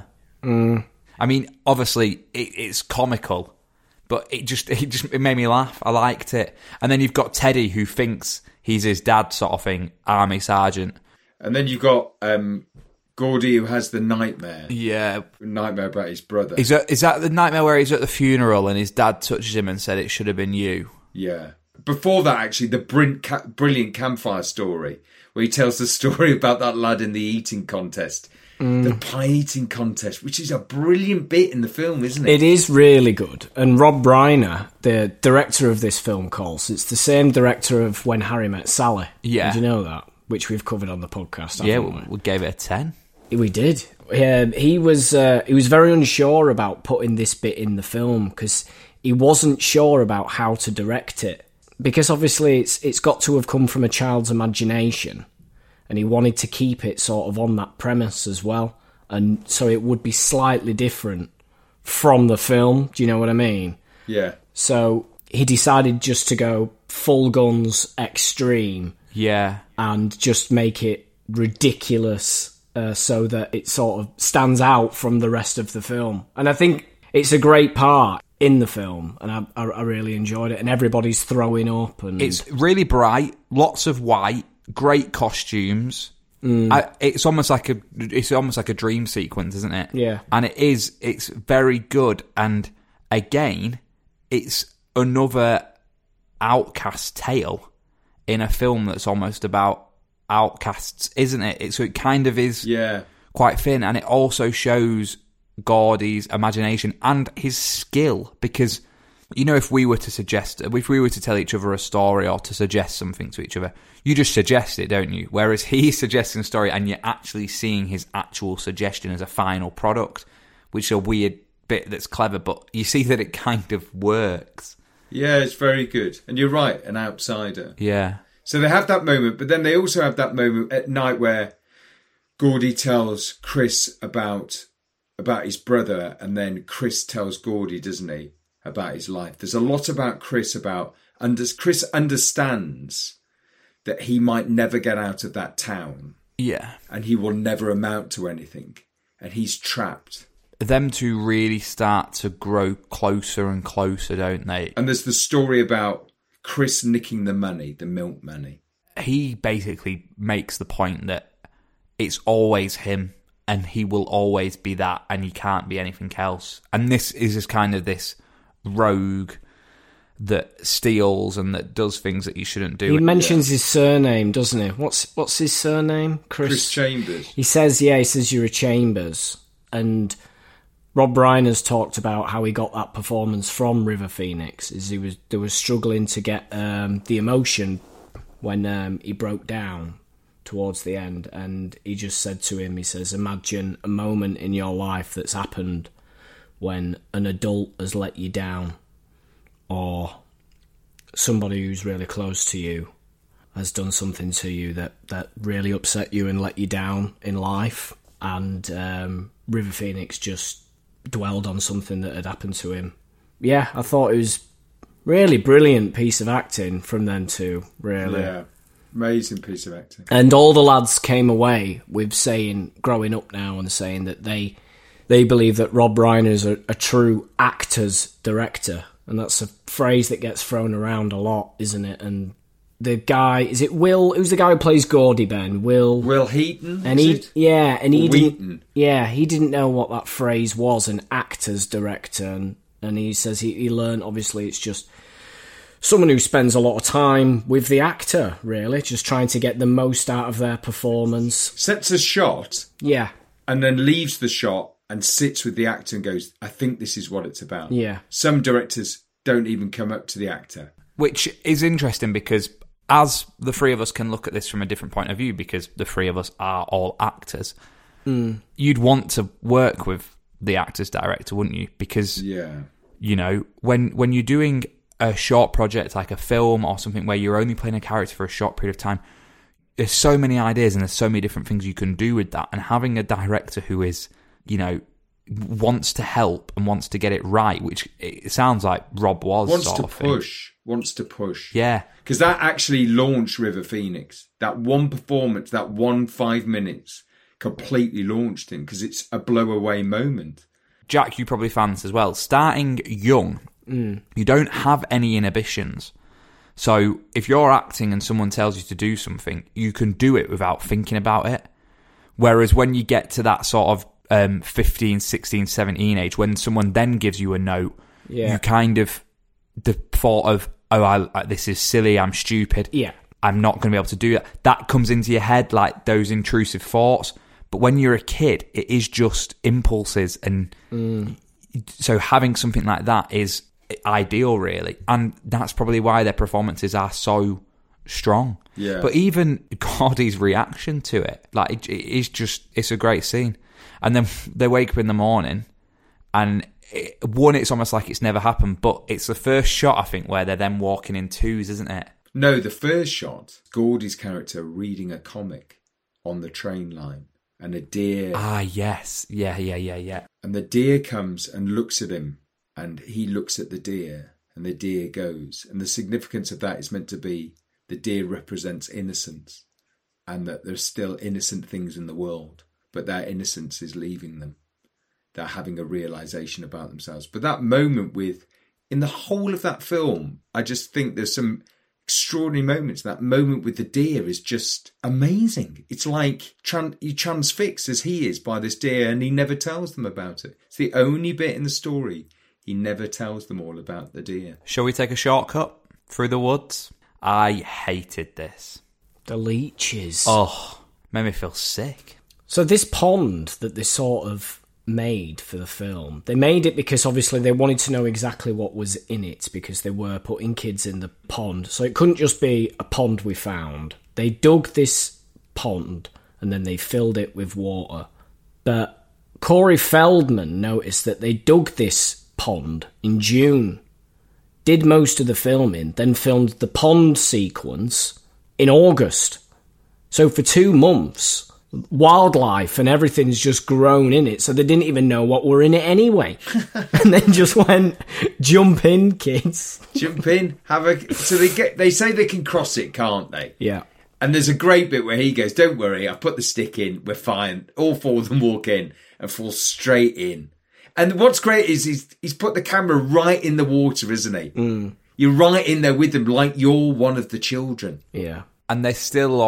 I mean, obviously, it's comical, but it made me laugh. I liked it. And then you've got Teddy, who thinks he's his dad sort of thing, army sergeant. And then you've got Gordy, who has the nightmare. Yeah. Nightmare about his brother. Is that the nightmare where he's at the funeral and his dad touches him and said it should have been you? Yeah. Before that, actually, the brilliant campfire story, where he tells the story about that lad in the eating contest. The pie eating contest, which is a brilliant bit in the film, isn't it? It is really good. And Rob Reiner, the director of this film, it's the same director of When Harry Met Sally. Yeah. Did you know that? Which we've covered on the podcast. Yeah, we gave it a 10. We did. He was very unsure about putting this bit in the film because he wasn't sure about how to direct it. Because obviously it's got to have come from a child's imagination. And he wanted to keep it sort of on that premise as well. And so it would be slightly different from the film. Do you know what I mean? Yeah. So he decided just to go full guns extreme. Yeah. And just make it ridiculous so that it sort of stands out from the rest of the film. And I think it's a great part in the film. And I really enjoyed it. And everybody's throwing up. And it's really bright, lots of white. Great costumes. It's almost like a dream sequence, isn't it? Yeah. And it's very good. And again, it's another outcast tale in a film that's almost about outcasts, isn't it? So it kind of is quite thin, and it also shows Gordy's imagination and his skill, because you know, if we were to tell each other a story or to suggest something to each other, you just suggest it, don't you? Whereas he's suggesting a story and you're actually seeing his actual suggestion as a final product, which is a weird bit that's clever, but you see that it kind of works. Yeah, it's very good. And you're right, an outsider. Yeah. So they have that moment, but then they also have that moment at night where Gordy tells Chris about his brother, and then Chris tells Gordy, doesn't he, about his life. There's a lot about Chris Chris understands that he might never get out of that town. Yeah. And he will never amount to anything. And he's trapped. Them two really start to grow closer and closer, don't they? And there's the story about Chris nicking the money, the milk money. He basically makes the point that it's always him and he will always be that and he can't be anything else. And this is just kind of this rogue that steals and that does things that he shouldn't do. He mentions his surname, doesn't he? What's his surname? Chris Chambers. He says you're a Chambers. And Rob Reiner's talked about how he got that performance from River Phoenix. They were struggling to get the emotion when he broke down towards the end, and he just said to him, he says, imagine a moment in your life that's happened when an adult has let you down, or somebody who's really close to you has done something to you that really upset you and let you down in life. And River Phoenix just dwelled on something that had happened to him. Yeah, I thought it was really brilliant piece of acting from them two, really. Yeah, amazing piece of acting. And all the lads came away with saying, growing up now, and saying that they believe that Rob Reiner is a true actor's director. And that's a phrase that gets thrown around a lot, isn't it? And the guy, is it Will? Who's the guy who plays Gordy, Ben? Will Heaton, and he didn't know what that phrase was, an actor's director. And he says he learned, obviously, it's just someone who spends a lot of time with the actor, really, just trying to get the most out of their performance. Sets a shot. Yeah. And then leaves the shot and sits with the actor and goes, I think this is what it's about. Yeah. Some directors don't even come up to the actor. Which is interesting because as the three of us can look at this from a different point of view, because the three of us are all actors, you'd want to work with the actor's director, wouldn't you? Because, you know, when you're doing a short project like a film or something where you're only playing a character for a short period of time, there's so many ideas and there's so many different things you can do with that. And having a director who is, you know, wants to help and wants to get it right, which it sounds like Rob was. Wants to push. Yeah. Because that actually launched River Phoenix. That one performance, that 5 minutes, completely launched him because it's a blow-away moment. Jack, you probably found this as well. Starting young, you don't have any inhibitions. So if you're acting and someone tells you to do something, you can do it without thinking about it. Whereas when you get to that sort of 15, 16, 17 age, when someone then gives you a note, you kind of, the thought of, this is silly, I'm stupid, I'm not going to be able to do that, that comes into your head, like those intrusive thoughts. But when you're a kid, it is just impulses. And so having something like that is ideal, really. And that's probably why their performances are so strong. Yeah. But even Gordy's reaction to it, like, it is just, it's a great scene. And then they wake up in the morning, and it's almost like it's never happened, but it's the first shot, I think, where they're then walking in twos, isn't it? No, the first shot, Gordy's character reading a comic on the train line, and a deer... Ah, yes. Yeah. And the deer comes and looks at him, and he looks at the deer, and the deer goes. And the significance of that is meant to be the deer represents innocence, and that there's still innocent things in the world, but that innocence is leaving them. They're having a realisation about themselves. But that moment in the whole of that film, I just think there's some extraordinary moments. That moment with the deer is just amazing. It's like you transfixed as he is by this deer, and he never tells them about it. It's the only bit in the story he never tells them all about the deer. Shall we take a shortcut through the woods? I hated this. The leeches. Oh, made me feel sick. So this pond that they sort of made for the film, they made it because obviously they wanted to know exactly what was in it, because they were putting kids in the pond. So it couldn't just be a pond we found. They dug this pond and then they filled it with water. But Corey Feldman noticed that they dug this pond in June, did most of the filming, then filmed the pond sequence in August. So for 2 months, wildlife and everything's just grown in it, so they didn't even know what were in it anyway. And then just went, jump in, kids. Jump in, so they say they can cross it, can't they? Yeah. And there's a great bit where he goes, don't worry, I put the stick in, we're fine. All 4 of them walk in and fall straight in. And what's great is he's put the camera right in the water, isn't he? You're right in there with them, like you're one of the children. Yeah. And there's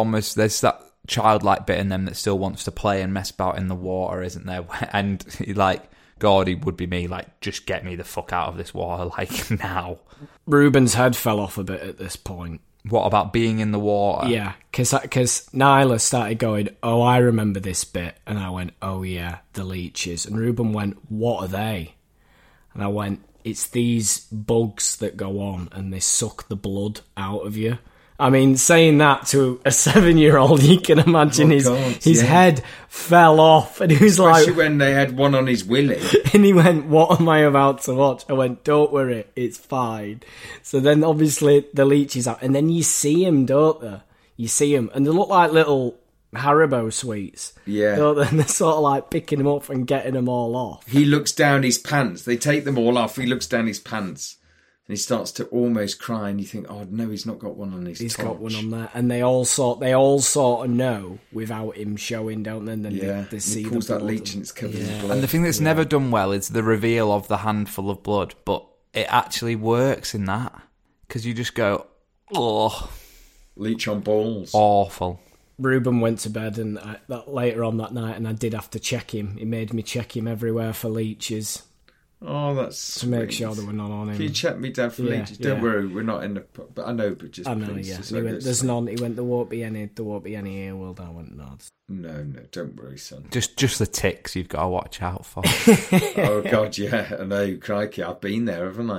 that childlike bit in them that still wants to play and mess about in the water, isn't there? And like, Gordy would be me, like, just get me the fuck out of this water, like, now. Ruben's head fell off a bit at this point. What about being in the water? Yeah, because Nyla started going, oh, I remember this bit. And I went, oh yeah, the leeches. And Ruben went, what are they? And I went, it's these bugs that go on and they suck the blood out of you. I mean, saying that to a 7-year-old, you can imagine his head fell off. And he was especially like... when they had one on his willy. And he went, what am I about to watch? I went, don't worry, it's fine. So then obviously the leech is out. And then you see him, don't they? You see him. And they look like little Haribo sweets. Yeah. Don't they? And they're sort of like picking them up and getting them all off. He looks down his pants. They take them all off. He looks down his pants. And he starts to almost cry, and you think, "Oh no, he's not got one on his." He's torch. got one on there, and they all sort of know without him showing, don't they? And then they see he pulls the that blood leech and it's covered in blood. And the thing that's never done well is the reveal of the handful of blood, but it actually works in that because you just go, "Oh, leech on balls, awful." Ruben went to bed, and later on that night, and I did have to check him. He made me check him everywhere for leeches. Oh, that's to make sure there were none on him. Can you check me down for leeches? Don't worry, we're not in the. But I know, but just I know, please. yeah. Just He went, there's none. He went, there won't be any here. Well, I went, no. No, don't worry, son. Just the ticks you've got to watch out for. Oh God, yeah, I know. Crikey, I've been there, haven't I?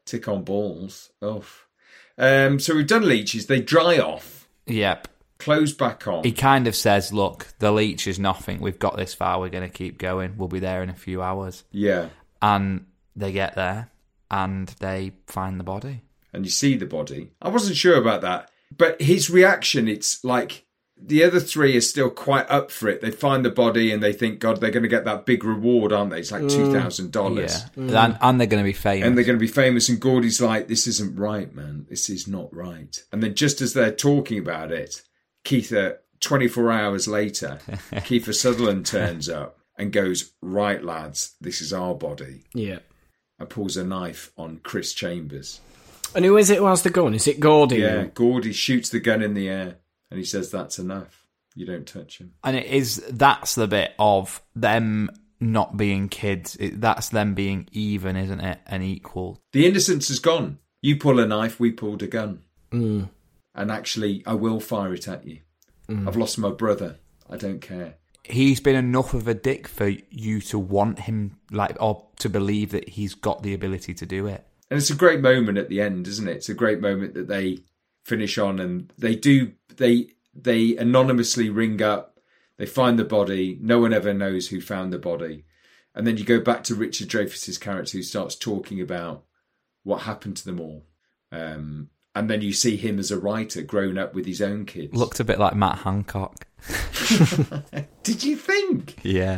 tick on balls. Oof. So we've done leeches. They dry off. Yep. Close back on. He kind of says, look, the leech is nothing. We've got this far. We're going to keep going. We'll be there in a few hours. Yeah. And they get there and they find the body. And you see the body. I wasn't sure about that. But his reaction, it's like the other three are still quite up for it. They find the body and they think, God, they're going to get that big reward, aren't they? It's like $2,000. Yeah. And they're going to be famous. And they're going to be famous. And Gordy's like, this isn't right, man. This is not right. And then just as they're talking about it, 24 hours later, Kiefer Sutherland turns up and goes, right, lads, this is our body. Yeah. And pulls a knife on Chris Chambers. And who is it who has the gun? Is it Gordy? Yeah, Gordy shoots the gun in the air and he says, that's enough. You don't touch him. And that's the bit of them not being kids. That's them being even, isn't it? And equal. The innocence is gone. You pull a knife, we pulled a gun. Mm. And actually, I will fire it at you. I've lost my brother. I don't care. He's been enough of a dick for you to want him, or to believe that he's got the ability to do it. And it's a great moment at the end, isn't it? It's a great moment that they finish on, and they anonymously ring up. They find the body. No one ever knows who found the body. And then you go back to Richard Dreyfuss's character, who starts talking about what happened to them all. And then you see him as a writer grown up with his own kids. Looked a bit like Matt Hancock. Did you think? Yeah.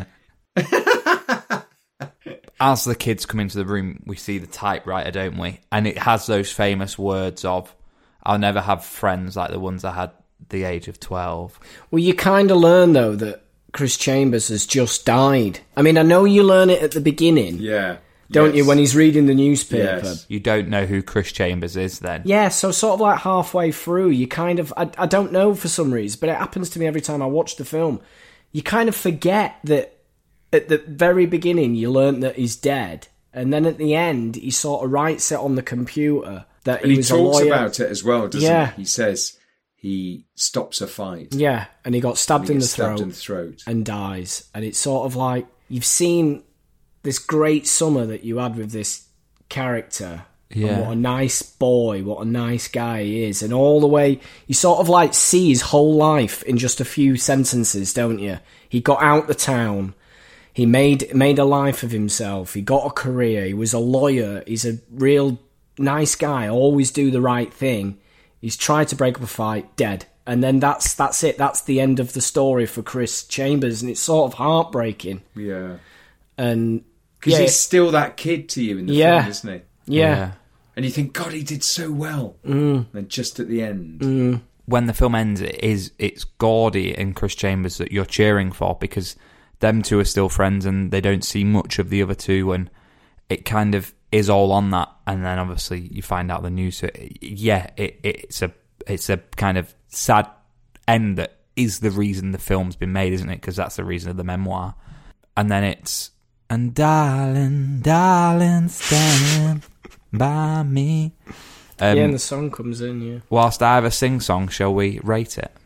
As the kids come into the room, we see the typewriter, don't we? And it has those famous words of, I'll never have friends like the ones I had at the age of 12. Well, you kind of learn, though, that Chris Chambers has just died. I mean, I know you learn it at the beginning. Yeah. Don't you, when he's reading the newspaper? Yes. You don't know who Chris Chambers is then. Yeah, so sort of like halfway through, you kind of... I don't know for some reason, but it happens to me every time I watch the film. You kind of forget that at the very beginning you learn that he's dead, and then at the end he sort of writes it on the computer that And he was talks a lawyer. about it as well, doesn't Yeah. he? He says he stops a fight. Yeah, and he got stabbed in the throat and dies. And it's sort of like, you've seen this great summer that you had with this character. Yeah. And what a nice boy, what a nice guy he is. And all the way, you sort of like see his whole life in just a few sentences, don't you? He got out the town. He made a life of himself. He got a career. He was a lawyer. He's a real nice guy. Always do the right thing. He's tried to break up a fight. Dead. And then that's it. That's the end of the story for Chris Chambers. And it's sort of heartbreaking. Yeah. And because he's still that kid to you in the film, isn't he? Yeah. And you think, God, he did so well. And then just at the end. When the film ends, it's Gordy and Chris Chambers that you're cheering for, because them two are still friends and they don't see much of the other two, and it kind of is all on that. And then obviously you find out the news. So it's a kind of sad end that is the reason the film's been made, isn't it? Because that's the reason of the memoir. And then it's, and darling, darling, stand by me. And the song comes in, yeah. Whilst I have a sing-song, shall we rate it?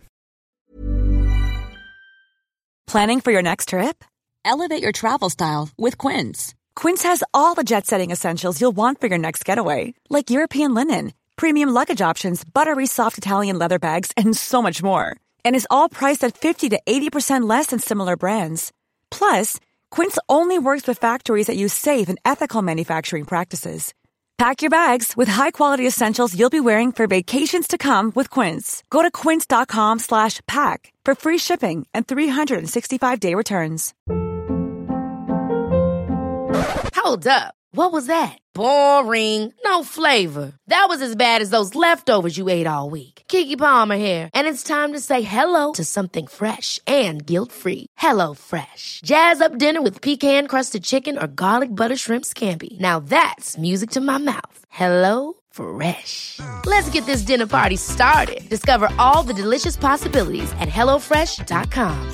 Planning for your next trip? Elevate your travel style with Quince. Quince has all the jet-setting essentials you'll want for your next getaway, like European linen, premium luggage options, buttery soft Italian leather bags, and so much more. And is all priced at 50 to 80% less than similar brands. Plus, Quince only works with factories that use safe and ethical manufacturing practices. Pack your bags with high-quality essentials you'll be wearing for vacations to come with Quince. Go to quince.com/pack for free shipping and 365-day returns. Hold up. What was that? Boring. No flavor. That was as bad as those leftovers you ate all week. Keke Palmer here, and it's time to say hello to something fresh and guilt-free. Hello Fresh. Jazz up dinner with pecan-crusted chicken or garlic butter shrimp scampi. Now that's music to my mouth. Hello Fresh. Let's get this dinner party started. Discover all the delicious possibilities at HelloFresh.com.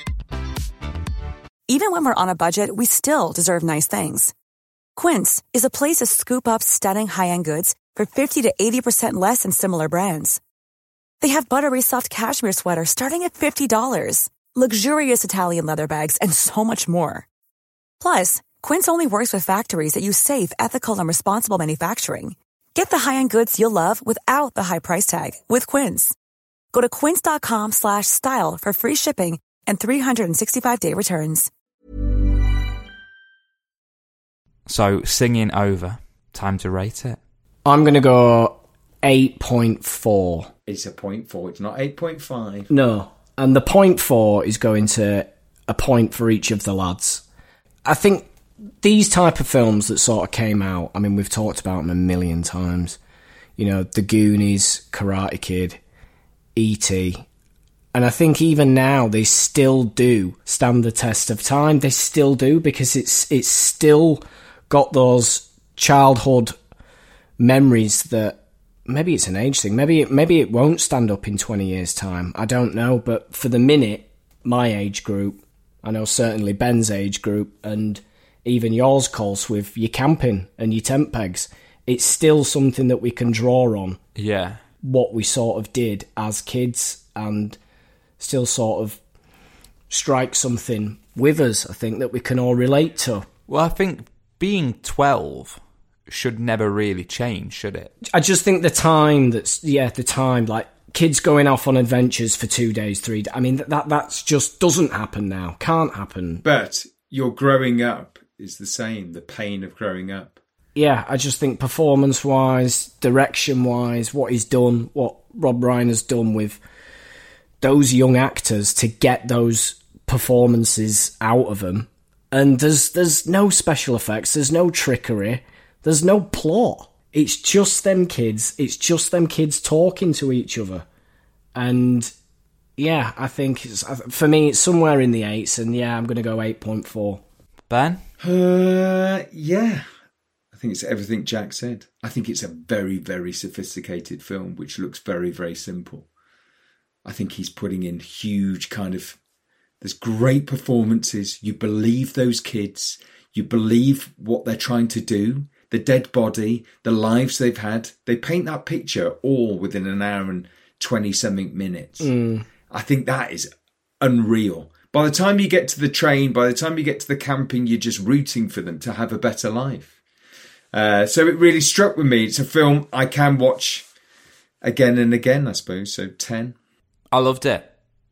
Even when we're on a budget, we still deserve nice things. Quince is a place to scoop up stunning high-end goods for 50 to 80% less than similar brands. They have buttery soft cashmere sweaters starting at $50, luxurious Italian leather bags, and so much more. Plus, Quince only works with factories that use safe, ethical, and responsible manufacturing. Get the high-end goods you'll love without the high price tag with Quince. Go to quince.com/style for free shipping and 365-day returns. So, singing over. Time to rate it. I'm going to go 8.4. It's a 0.4. It's not 8.5. No. And the 0.4 is going to a point for each of the lads. I think these type of films that sort of came out, I mean, we've talked about them a million times. You know, The Goonies, Karate Kid, E.T., and I think even now they still do stand the test of time. They still do, because it's still got those childhood memories that maybe it's an age thing. Maybe it won't stand up in 20 years' time. I don't know. But for the minute, my age group, I know certainly Ben's age group, and even yours, Coles, with your camping and your tent pegs, it's still something that we can draw on. Yeah. What we sort of did as kids, and still sort of strike something with us, I think, that we can all relate to. Well, I think being 12 should never really change, should it? I just think the time, like kids going off on adventures for 2 days, 3 days, I mean, that's just doesn't happen now. Can't happen. But your growing up is the same, the pain of growing up. Yeah, I just think performance-wise, direction-wise, what he's done, what Rob Reiner's done with those young actors to get those performances out of them. And there's no special effects, there's no trickery, there's no plot. It's just them kids. It's just them kids talking to each other. And yeah, I think for me it's somewhere in the 8s, and yeah, I'm going to go 8.4. Ben? Yeah. I think it's everything Jack said. I think it's a very, very sophisticated film, which looks very, very simple. I think he's putting in huge there's great performances. You believe those kids. You believe what they're trying to do. The dead body, the lives they've had. They paint that picture all within an hour and 20-something minutes. I think that is unreal. By the time you get to the train, by the time you get to the camping, you're just rooting for them to have a better life. So it really struck with me. It's a film I can watch again and again, I suppose. So 10. I loved it.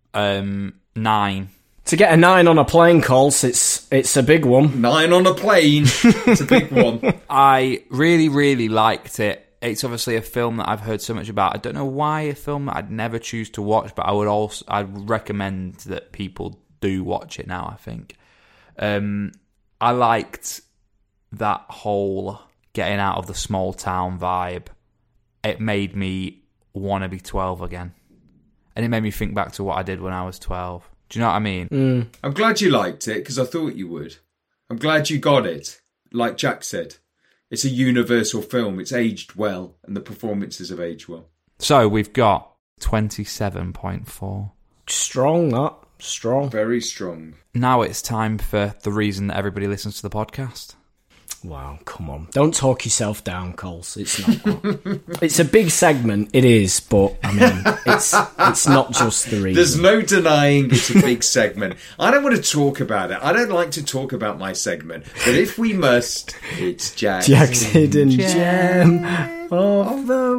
9. To get a 9 on a plane, Coles, it's a big one. 9 on a plane. It's a big one. I really, really liked it. It's obviously a film that I've heard so much about. I don't know why a film that I'd never choose to watch, but I'd recommend that people do watch it now, I think. I liked that whole getting out of the small town vibe. It made me want to be 12 again. And it made me think back to what I did when I was 12. Do you know what I mean? I'm glad you liked it, because I thought you would. I'm glad you got it. Like Jack said, it's a universal film. It's aged well, and the performances have aged well. So we've got 27.4. Strong, that. Strong. Very strong. Now it's time for the reason that everybody listens to the podcast. Wow, come on. Don't talk yourself down, Coles. It's not. It's a big segment, it is, but, I mean, it's not just the reason. There's no denying it's a big segment. I don't want to talk about it. I don't like to talk about my segment. But if we must, it's Jack's Hidden Gem of the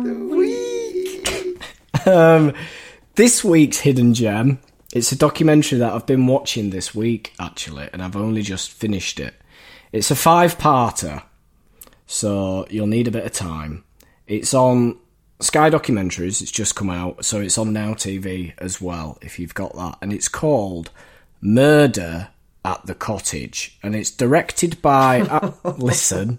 Week. This week's Hidden Gem, it's a documentary that I've been watching this week, actually, and I've only just finished it. It's a 5-parter, so you'll need a bit of time. It's on Sky Documentaries, it's just come out, so it's on Now TV as well, if you've got that. And it's called Murder at the Cottage, and it's directed by... listen,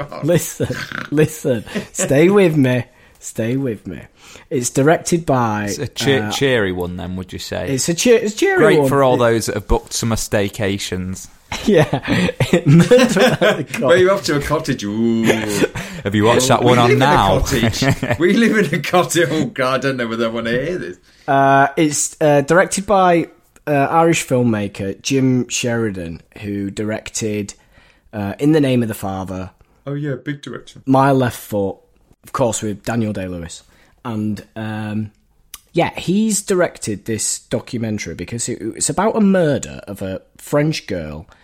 stay with me. It's directed by... It's a cheery one then, would you say? It's a cheery Great one. for all those that have booked summer staycations. Yeah. Where you off to a cottage? Ooh. Have you watched that one on Now? We live in a cottage. Oh, God, I don't know whether I want to hear this. It's directed by Irish filmmaker Jim Sheridan, who directed In the Name of the Father. Oh, yeah, big director. My Left Foot, of course, with Daniel Day-Lewis. And, he's directed this documentary because it's about a murder of a French girl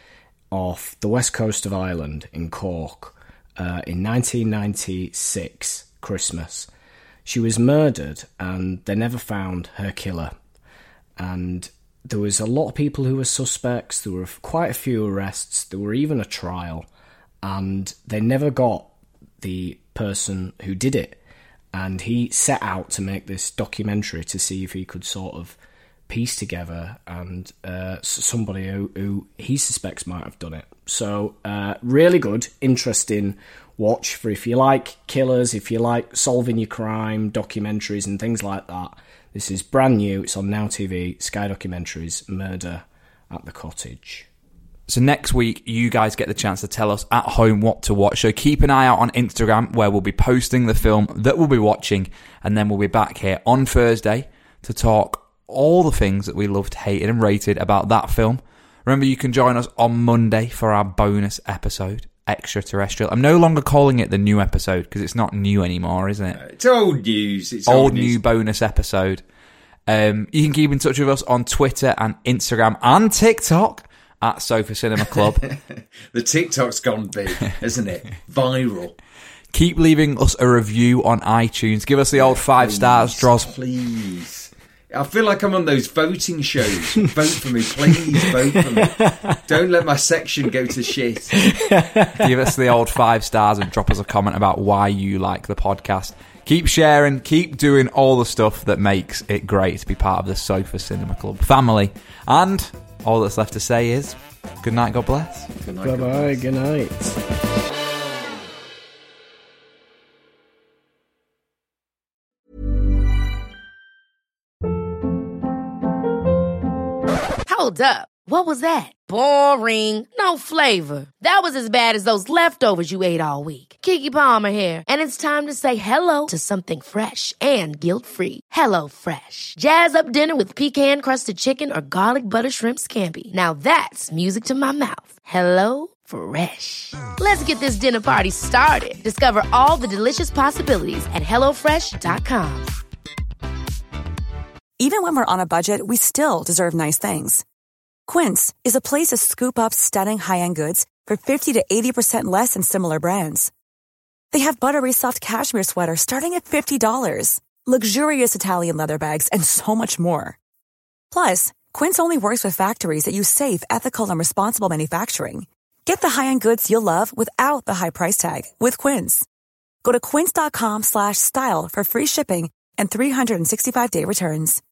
off the west coast of Ireland in Cork in 1996, Christmas. She was murdered and they never found her killer. And there was a lot of people who were suspects. There were quite a few arrests. There were even a trial. And they never got the person who did it. And he set out to make this documentary to see if he could sort of piece together and somebody who he suspects might have done it. So really good, interesting watch for if you like killers, if you like solving your crime, documentaries and things like that. This is brand new. It's on Now TV, Sky Documentaries, Murder at the Cottage. So next week, you guys get the chance to tell us at home what to watch. So keep an eye out on Instagram, where we'll be posting the film that we'll be watching. And then we'll be back here on Thursday to talk all the things that we loved, hated and rated about that film. Remember, you can join us on Monday for our bonus episode, Extraterrestrial. I'm no longer calling it the new episode because it's not new anymore, isn't it? It's old news. It's old news. New bonus episode. You can keep in touch with us on Twitter and Instagram and TikTok at Sofa Cinema Club. The TikTok's gone big, isn't it? Viral. Keep leaving us a review on iTunes. Give us the old 5 stars, Droz. Please. I feel like I'm on those voting shows. Vote for me, please. Vote for me. Don't let my section go to shit. Give us the old 5 stars and drop us a comment about why you like the podcast. Keep sharing, keep doing all the stuff that makes it great to be part of the Sofa Cinema Club family. And all that's left to say is, good night, God bless. Good night, Bye-bye, good night. Hold up. What was that? Boring. No flavor. That was as bad as those leftovers you ate all week. Keke Palmer here. And it's time to say hello to something fresh and guilt-free. Hello Fresh. Jazz up dinner with pecan-crusted chicken or garlic butter shrimp scampi. Now that's music to my mouth. Hello Fresh. Let's get this dinner party started. Discover all the delicious possibilities at HelloFresh.com. Even when we're on a budget, we still deserve nice things. Quince is a place to scoop up stunning high-end goods for 50 to 80% less than similar brands. They have buttery soft cashmere sweaters starting at $50, luxurious Italian leather bags, and so much more. Plus, Quince only works with factories that use safe, ethical, and responsible manufacturing. Get the high-end goods you'll love without the high price tag with Quince. Go to quince.com/style for free shipping and 365-day returns.